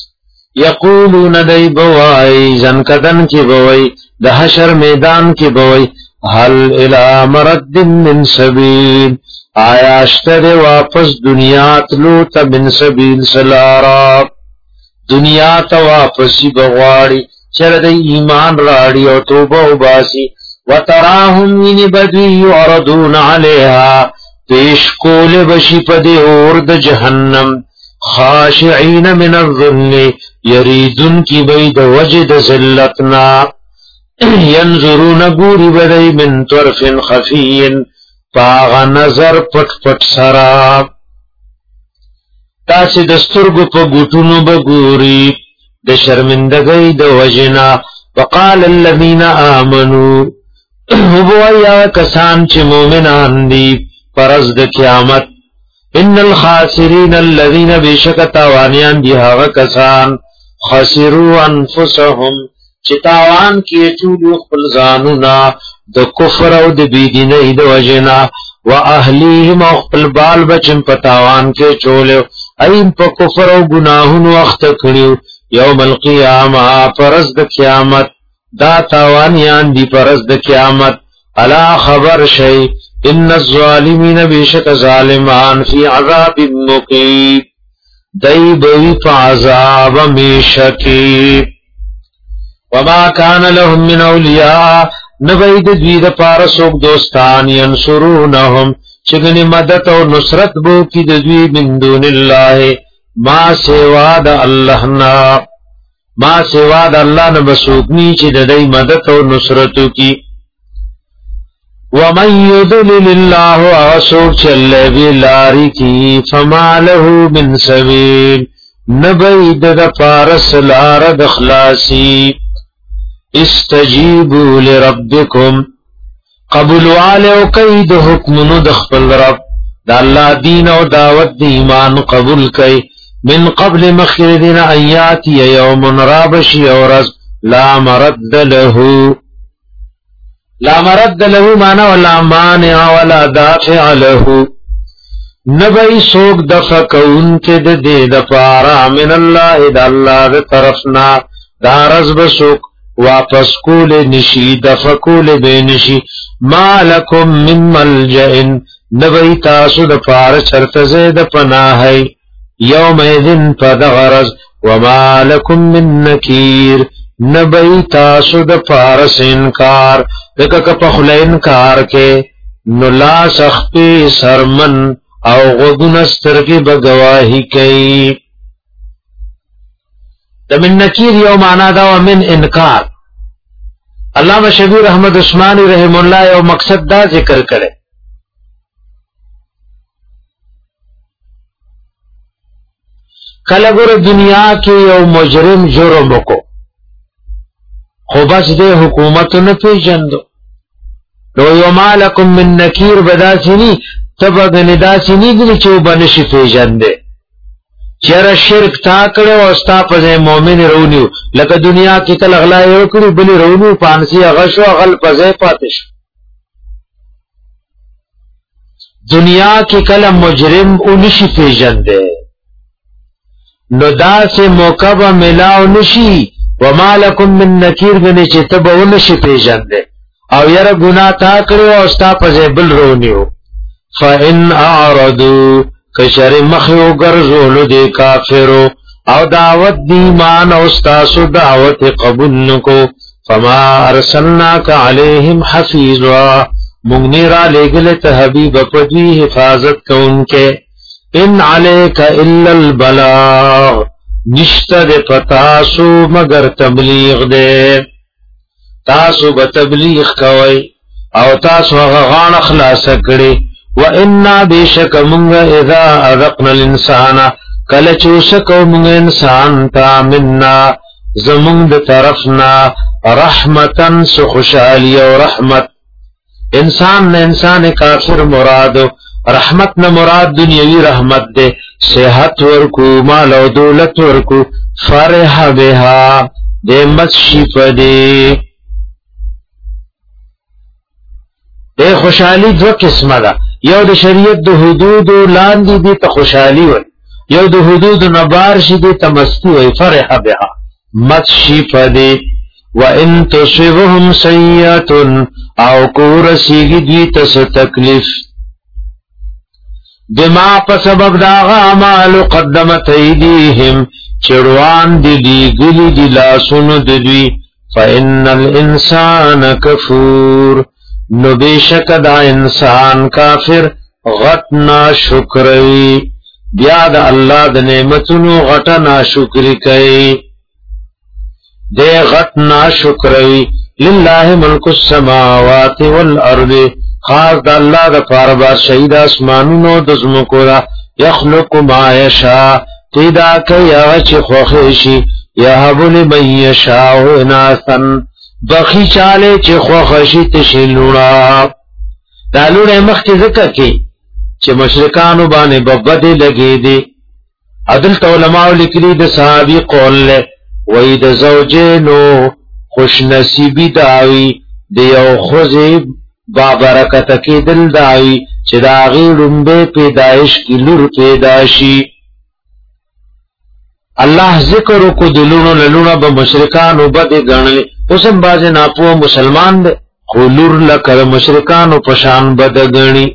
یقولون دی بوای زنکدن کی بوای د حشر میدان کی بوای هل الی مرد من سبیل آیا اشتر واپس دنیا تلو تا من سبیل سلارا دنیا تا واپسی بغواړي چر د ایمان راړي او توبه وباسي وتراهم من بدوی يعرضون عليها پیش کول بشی پدې اور د جهنم خاشعين من الظل يريدون کی بيد وجد ذلتنا ينظرون غوري بدای من طرف خفي پاغ نظر پټ پټ سرا تاسو دستورګو په ګوټونو بګوري د شرمندګۍ د وجنا وقال الذين امنوا هو یا کسان چې مؤمنان دي پرز د قیامت ان الخاسرین الذين بشکتاوانیان دي هغه کسان خسروا انفسهم چې تاوان کې ټول خپل ځانونه د کفر او د بيدینۍ د وجنا واهلیهم خپل بال بچم پتاوان کې چول ایم په کفر او گناهونو وخت کړیو یوم القیامه پرز د قیامت دا تاوانیان دی پرز د قیامت الا خبر شی ان الظالمین بشک ظالمان فی عذاب مقیم دای بوی په عذاب میشکی وما كان لهم من اولیاء نبید دوی د پارسوک دوستان ینصرونهم چگنی مدد او نصرت بو کی د دوی من دون الله ما سوا د الله نا ما سوا د الله نه بسوکنی چې د دې مدد او نصرت کی ومن يضلل الله اسوک چل بلاری کی فما له من سبیل نبید د پارس لار د خلاصی استجیبوا لربکم قبول والو کید حکم نو د خپل رب د الله دین او دعوت د ایمان قبول کئ من قبل مخردین ایاتی یوم رابشی اورز لا مرد له معنی ولا مانع ولا دافع له نبی سوک دفکون کے دے دپارا من اللہ دا اللہ دا طرفنا دارز بسوک واپس کول نشی دفکول بے نشی ما لکم من ملجئن نبی تاسو دپار چرت زید پناہی یوم ایدن پدغرز وما لکم من نکیر نبی تاسو دپار سنکار دکا کپخل انکار کے نلا سختی سرمن او غدن استرگی بگواہی کئی من نکیر یو معنی دا و من انکار علامہ شبیر احمد عثمانی رحم اللہ یو مقصد دا ذکر کرے کلگر دنیا کی یو مجرم جرم کو خو بس دے حکومت نہ پیژندو نو یو مالکم من نکیر بداسنی تبغ نداسنی گلی چو بنشی پیژندے چیرې شرک تا کړو او ستا په مؤمن رونیو لکه دنیا کې کله غلا یو کړو بلی رونیو پانسی هغه شو غل په ځای پاتې شو دنیا کې کله مجرم اونشي پیژنده نو دا سے موقع با ملاو نشي وما لکم من نکیر گنی چه تب اونشي پیژنده او یر گناہ تا کرو او ستا پزیبل رونیو فَإِنْ أَعْرَضُوا کشر مخیو گرزولو دے کافرو او دعوت دیمان او ستاسو دعوت قبول نکو فما ارسلناک علیہم حفیظا مغنی را لگلت حبیب پدوی حفاظت کو ان کے ان علیک الا البلاغ نشت دے پتاسو مگر تبلیغ دے تاسو بتبلیغ کوئی او تاسو غان اخلاص کڑی وَإِنَّا بِشَكَ مُنْغَ اِذَا اَذَقْنَ الْإِنسَانَ کل چوسکو منگ انسان تا مننا زمونگ طرفنا رحمتن سخشالی و رحمت انسان نہ انسان کافر مراد رحمت نہ مراد دنیاوی رحمت دے صحت ورکو مال و دولت ورکو فرح بها دے مسشف دے خوشحالی دو قسم دا یو د شریعت د حدود لاندې دي ته خوشحالي وي یو د حدود نبار شي دي ته مستی وي فرح بها مسشی فدی وان تصبهم سیئه او کورسیږي دوی ته تکلیف بما په سبب دا اعمال قدمت ایدیهم چروان دي ګلی دي لاسونو دوی فان الانسان کفور نو بیشک دا انسان کافر غٹ نا شکروی بیا دا اللہ دا نعمتونو غٹ نا شکری کئی دے غٹ نا شکروی للہ ملک السماوات والارض خاص دا اللہ دا پاربار شہید اسمانونو دزمکو دا یخلق ما یشا تیدا کئی اغچ خوخیشی یحبو لمن یشاو اناسن بخی چالے چه خوخشی تشی لونا دا لونا مخی ذکر کی چه مشرکانو بانے ببدے لگے دے عدل تا علماء لکلی دا صحابی قول لے وی دا زوجینو خوش نصیبی داوی دا یو خوزی بابرکت کی دل داوی چه دا غیر انبے پیدایش کی لور پیداشی اللہ ذکر کو دلونو للونا با مشرکانو بدے گنلے اسم باز ناپو مسلمان دے خلور لکر مشرکانو پشان بدگنی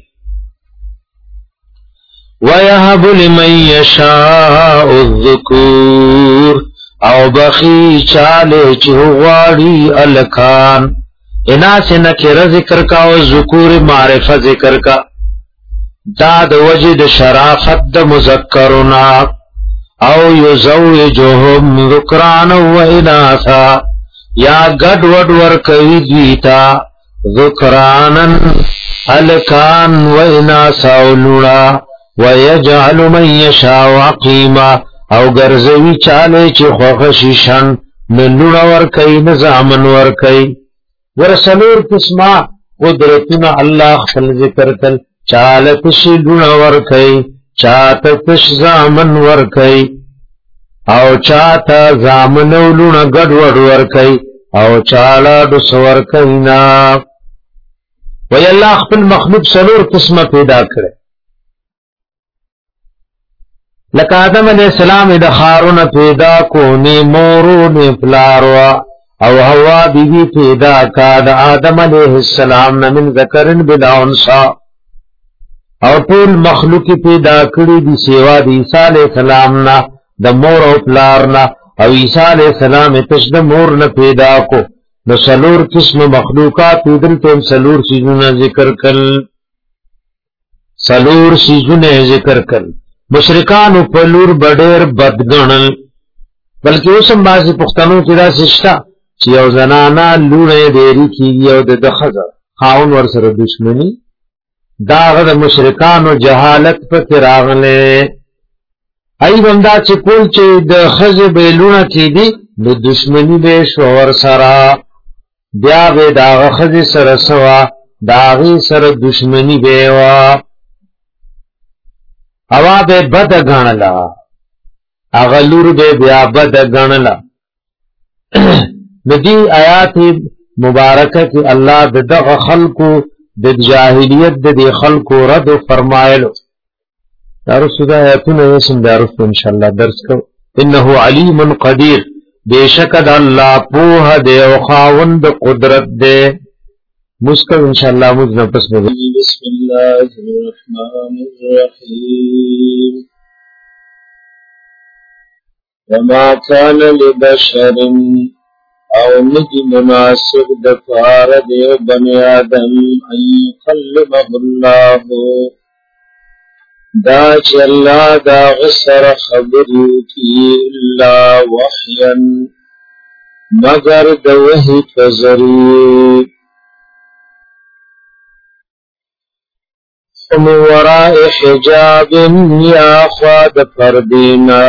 وَيَهَبُ لِمَنْ يَشَاءُ الذُّكُورِ او بخی چالے چہواری الکان انا سے نکر ذکر کا و ذکور معرفہ ذکر کا داد وجد شرافت دا مذکرنا او یزوجہم ذکران و اناسا یا گڑ وڈ ورکوی دویتا ذکرانن الکان و اناسا اولوڑا ویجعل من یشاء عقیما او گرزوی چالے چی خوخشیشن نلوڑا ورکی نظامن ورکی ورسلور قسمہ قدرتنا اللہ خفل ذکر کل چالتشی لوڑا ورکی چاتتش زامن ورکی او چاہتا زامنو لونا گڑ وڑ ورکی او چالا ڈس ورکینا وی اللہ خپل مخلوق سلور قسم پیدا کرے لکہ آدم علیہ السلام ادخارون پیدا کو نی مورو نی پلاروا او ہوا بی بی پیدا کا دا آدم علیہ السلام من ذکرن بلا انسا او طول مخلوق پیدا کری دی سیوا دی عیسیٰ علیہ السلام نا دا مور او پلارنا او عیسیٰ علیہ السلام تشد مور نا پیدا کو نو سلور قسم مخلوقات دلتیم سلور سیزون ذکر کل سلور سیزون ذکر کل مشرکان و پلور بڑیر بدگنل بلکہ اسم بازی پختنوں کی دا سشتا چی او زنانا لونے دیری کی او دا خزر خاون ورسر دشمنی داغد مشرکان و جہالت پر تراغلے ای بندہ چی کول چی دا خزر بے لونا کی دی دا دشمنی بے شوور سرا بیا بے داغ خزر سر سوا داغی سر دشمنی بے وا اوا بے بد گنلا اغلور بے بیا بد گنلا ندی آیات مبارکہ کی اللہ دغ خلقو د جاهلیت د خلکو رد فرمایلو دارسو دا آیاتونه یسم دارسو انشاءاللہ درس کو انه علیم قدیر بیشکد اللہ پوہ دے و خاوند قدرت دے مسکو انشاءاللہ مجنفس بگی بسم اللہ الرحمن الرحیم وما كان لبشر او ندی مناسب دفار دے بنی آدم ان يقلبه اللہ دا چې الله دا غسر خبرو کی الا وحیا مگر د وحی فزری من وراء حجاب یا خواد پردینا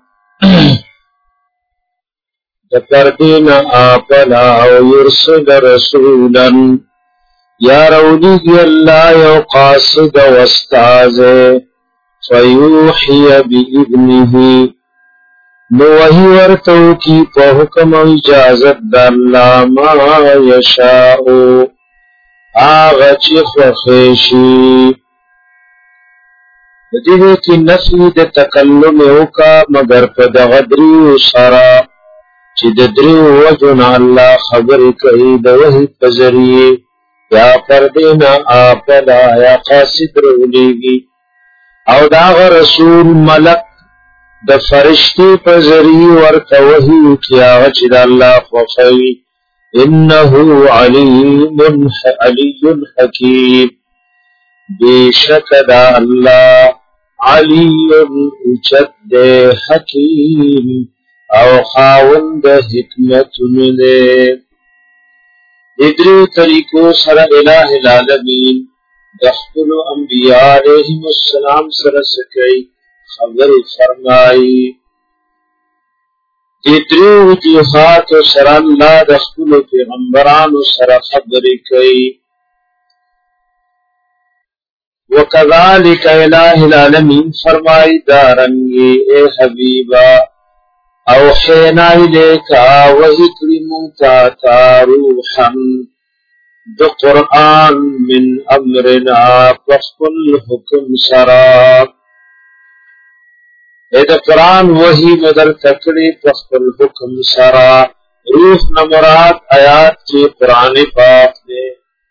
د پردینا آپلا او یرسل رسولا یا رولیگی اللہ یو قاصد و استاذ فیوحی بإذنه نوحی ورتو کی پا حکم و اجازت دا اللہ ما یشاؤ آغا چی خخیشی دیدے کی نفی دا تکلم اوکا مگر پا دا غدری و سرا چی دا دری وجن اللہ خبر کئی دا وحی پزریے یا پردینا آپلا یا قاصد رولیگی او داغ رسول ملک د فرشتی پزری ورکا وحی کیا غچد اللہ خوخوی انہو علی حکیم بیشک دا اللہ علی اچد حکیم او خاوند حکمت دے ادریو طریقو سر الہ العالمین دخل انبیاء علیہم السلام سر سکئی خبر فرمائی ادریو وجوہات سر اللہ دخل پیغمبران سر خبر کئی وکذالک الہ العالمین فرمائی دارنگی اے حبیبہ اوحینا الیکا وذکرمتا روحا دو قرآن من امرنا فخل حکم سراب اے دا قرآن وحی مدر تکڑی فخل حکم سراب روح نمرات آیات کی قرآن پاک دے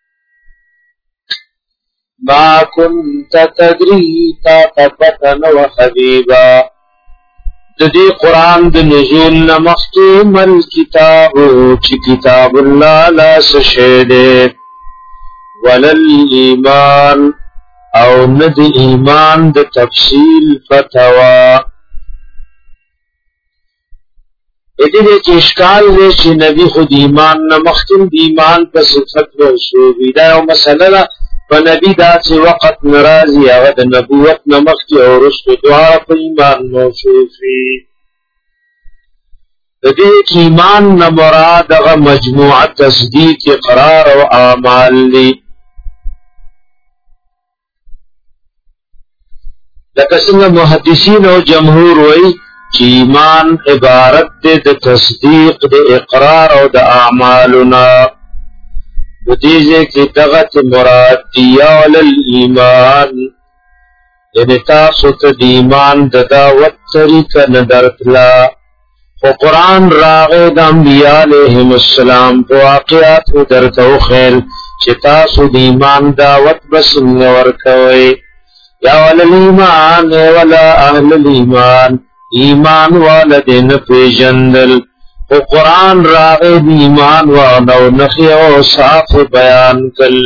ما کنت تدری تا تبتن و حبیبا دی قرآن د نزول نمختوم الكتاب چی کتاب اللہ لا سشیدے ولل ایمان او ند ایمان د تفصیل فتوا ایدی دے چی اشکال دے چی نبی خود ایمان نمختوم دی ایمان پا صفت موصوبی دا یو مسئلہ پا نبی دا چی وقت نرازی اغد نبوت نمختی اور اس پہ دعا پا ایمان موصوفی دیکھ ایمان نمراد اغا مجموعہ تصدیق اقرار و اعمال لی لکسنگ محدثین و جمہور وی چی ایمان عبارت دے تصدیق دے اقرار و دے اعمالنا دیزے کی دغت مراد دیال الایمان یعنی تاسو تا دیمان دداوت طریقہ ندرتلا و قرآن راغد انبیاء علیہم السلام تو واقعات و درتو خیل چی تاسو دیمان دعوت بسنگ ورکوئی یا والا الایمان والا اہل الایمان ایمان والدین پی جندل و قرآن راغد ایمان والا نخی و صاف بیان کل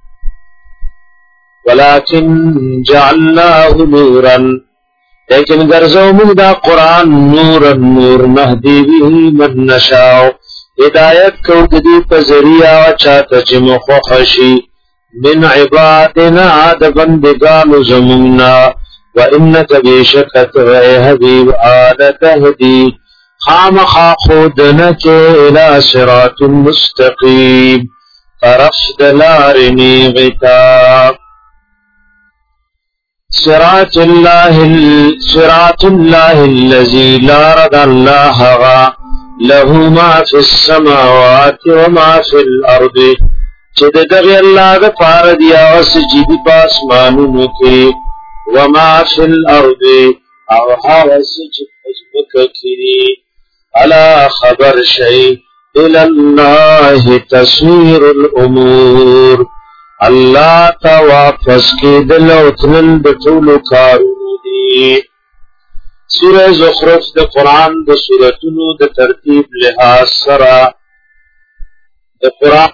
ولیکن جعلناه نورا لیکن گرزو مگدا قرآن نور نهدی به من نشاو ہدایت کو دی پزریعہ چاہتا چمخ خشی من عبادنا دبندگان زمنا وانک بیشکت وی حبیب آلت ہدی خام خودنک الى صراط مستقیم طرف دلارنی غتاب صراط اللہ الذی لا رد اللہ غا له ما فی السماوات وما فی الارض چې دغه الله د پاره دی او سجدي پاسمانونو کې وما فی الارض او هغه چې پزمکه کې الا خبر شي الى الله تصویر الامور الله تا واپس کې دل او تل د ټول کارونو دي. سورہ زخرف د قران د سوراتونو د ترتیب لحاظ سره د قران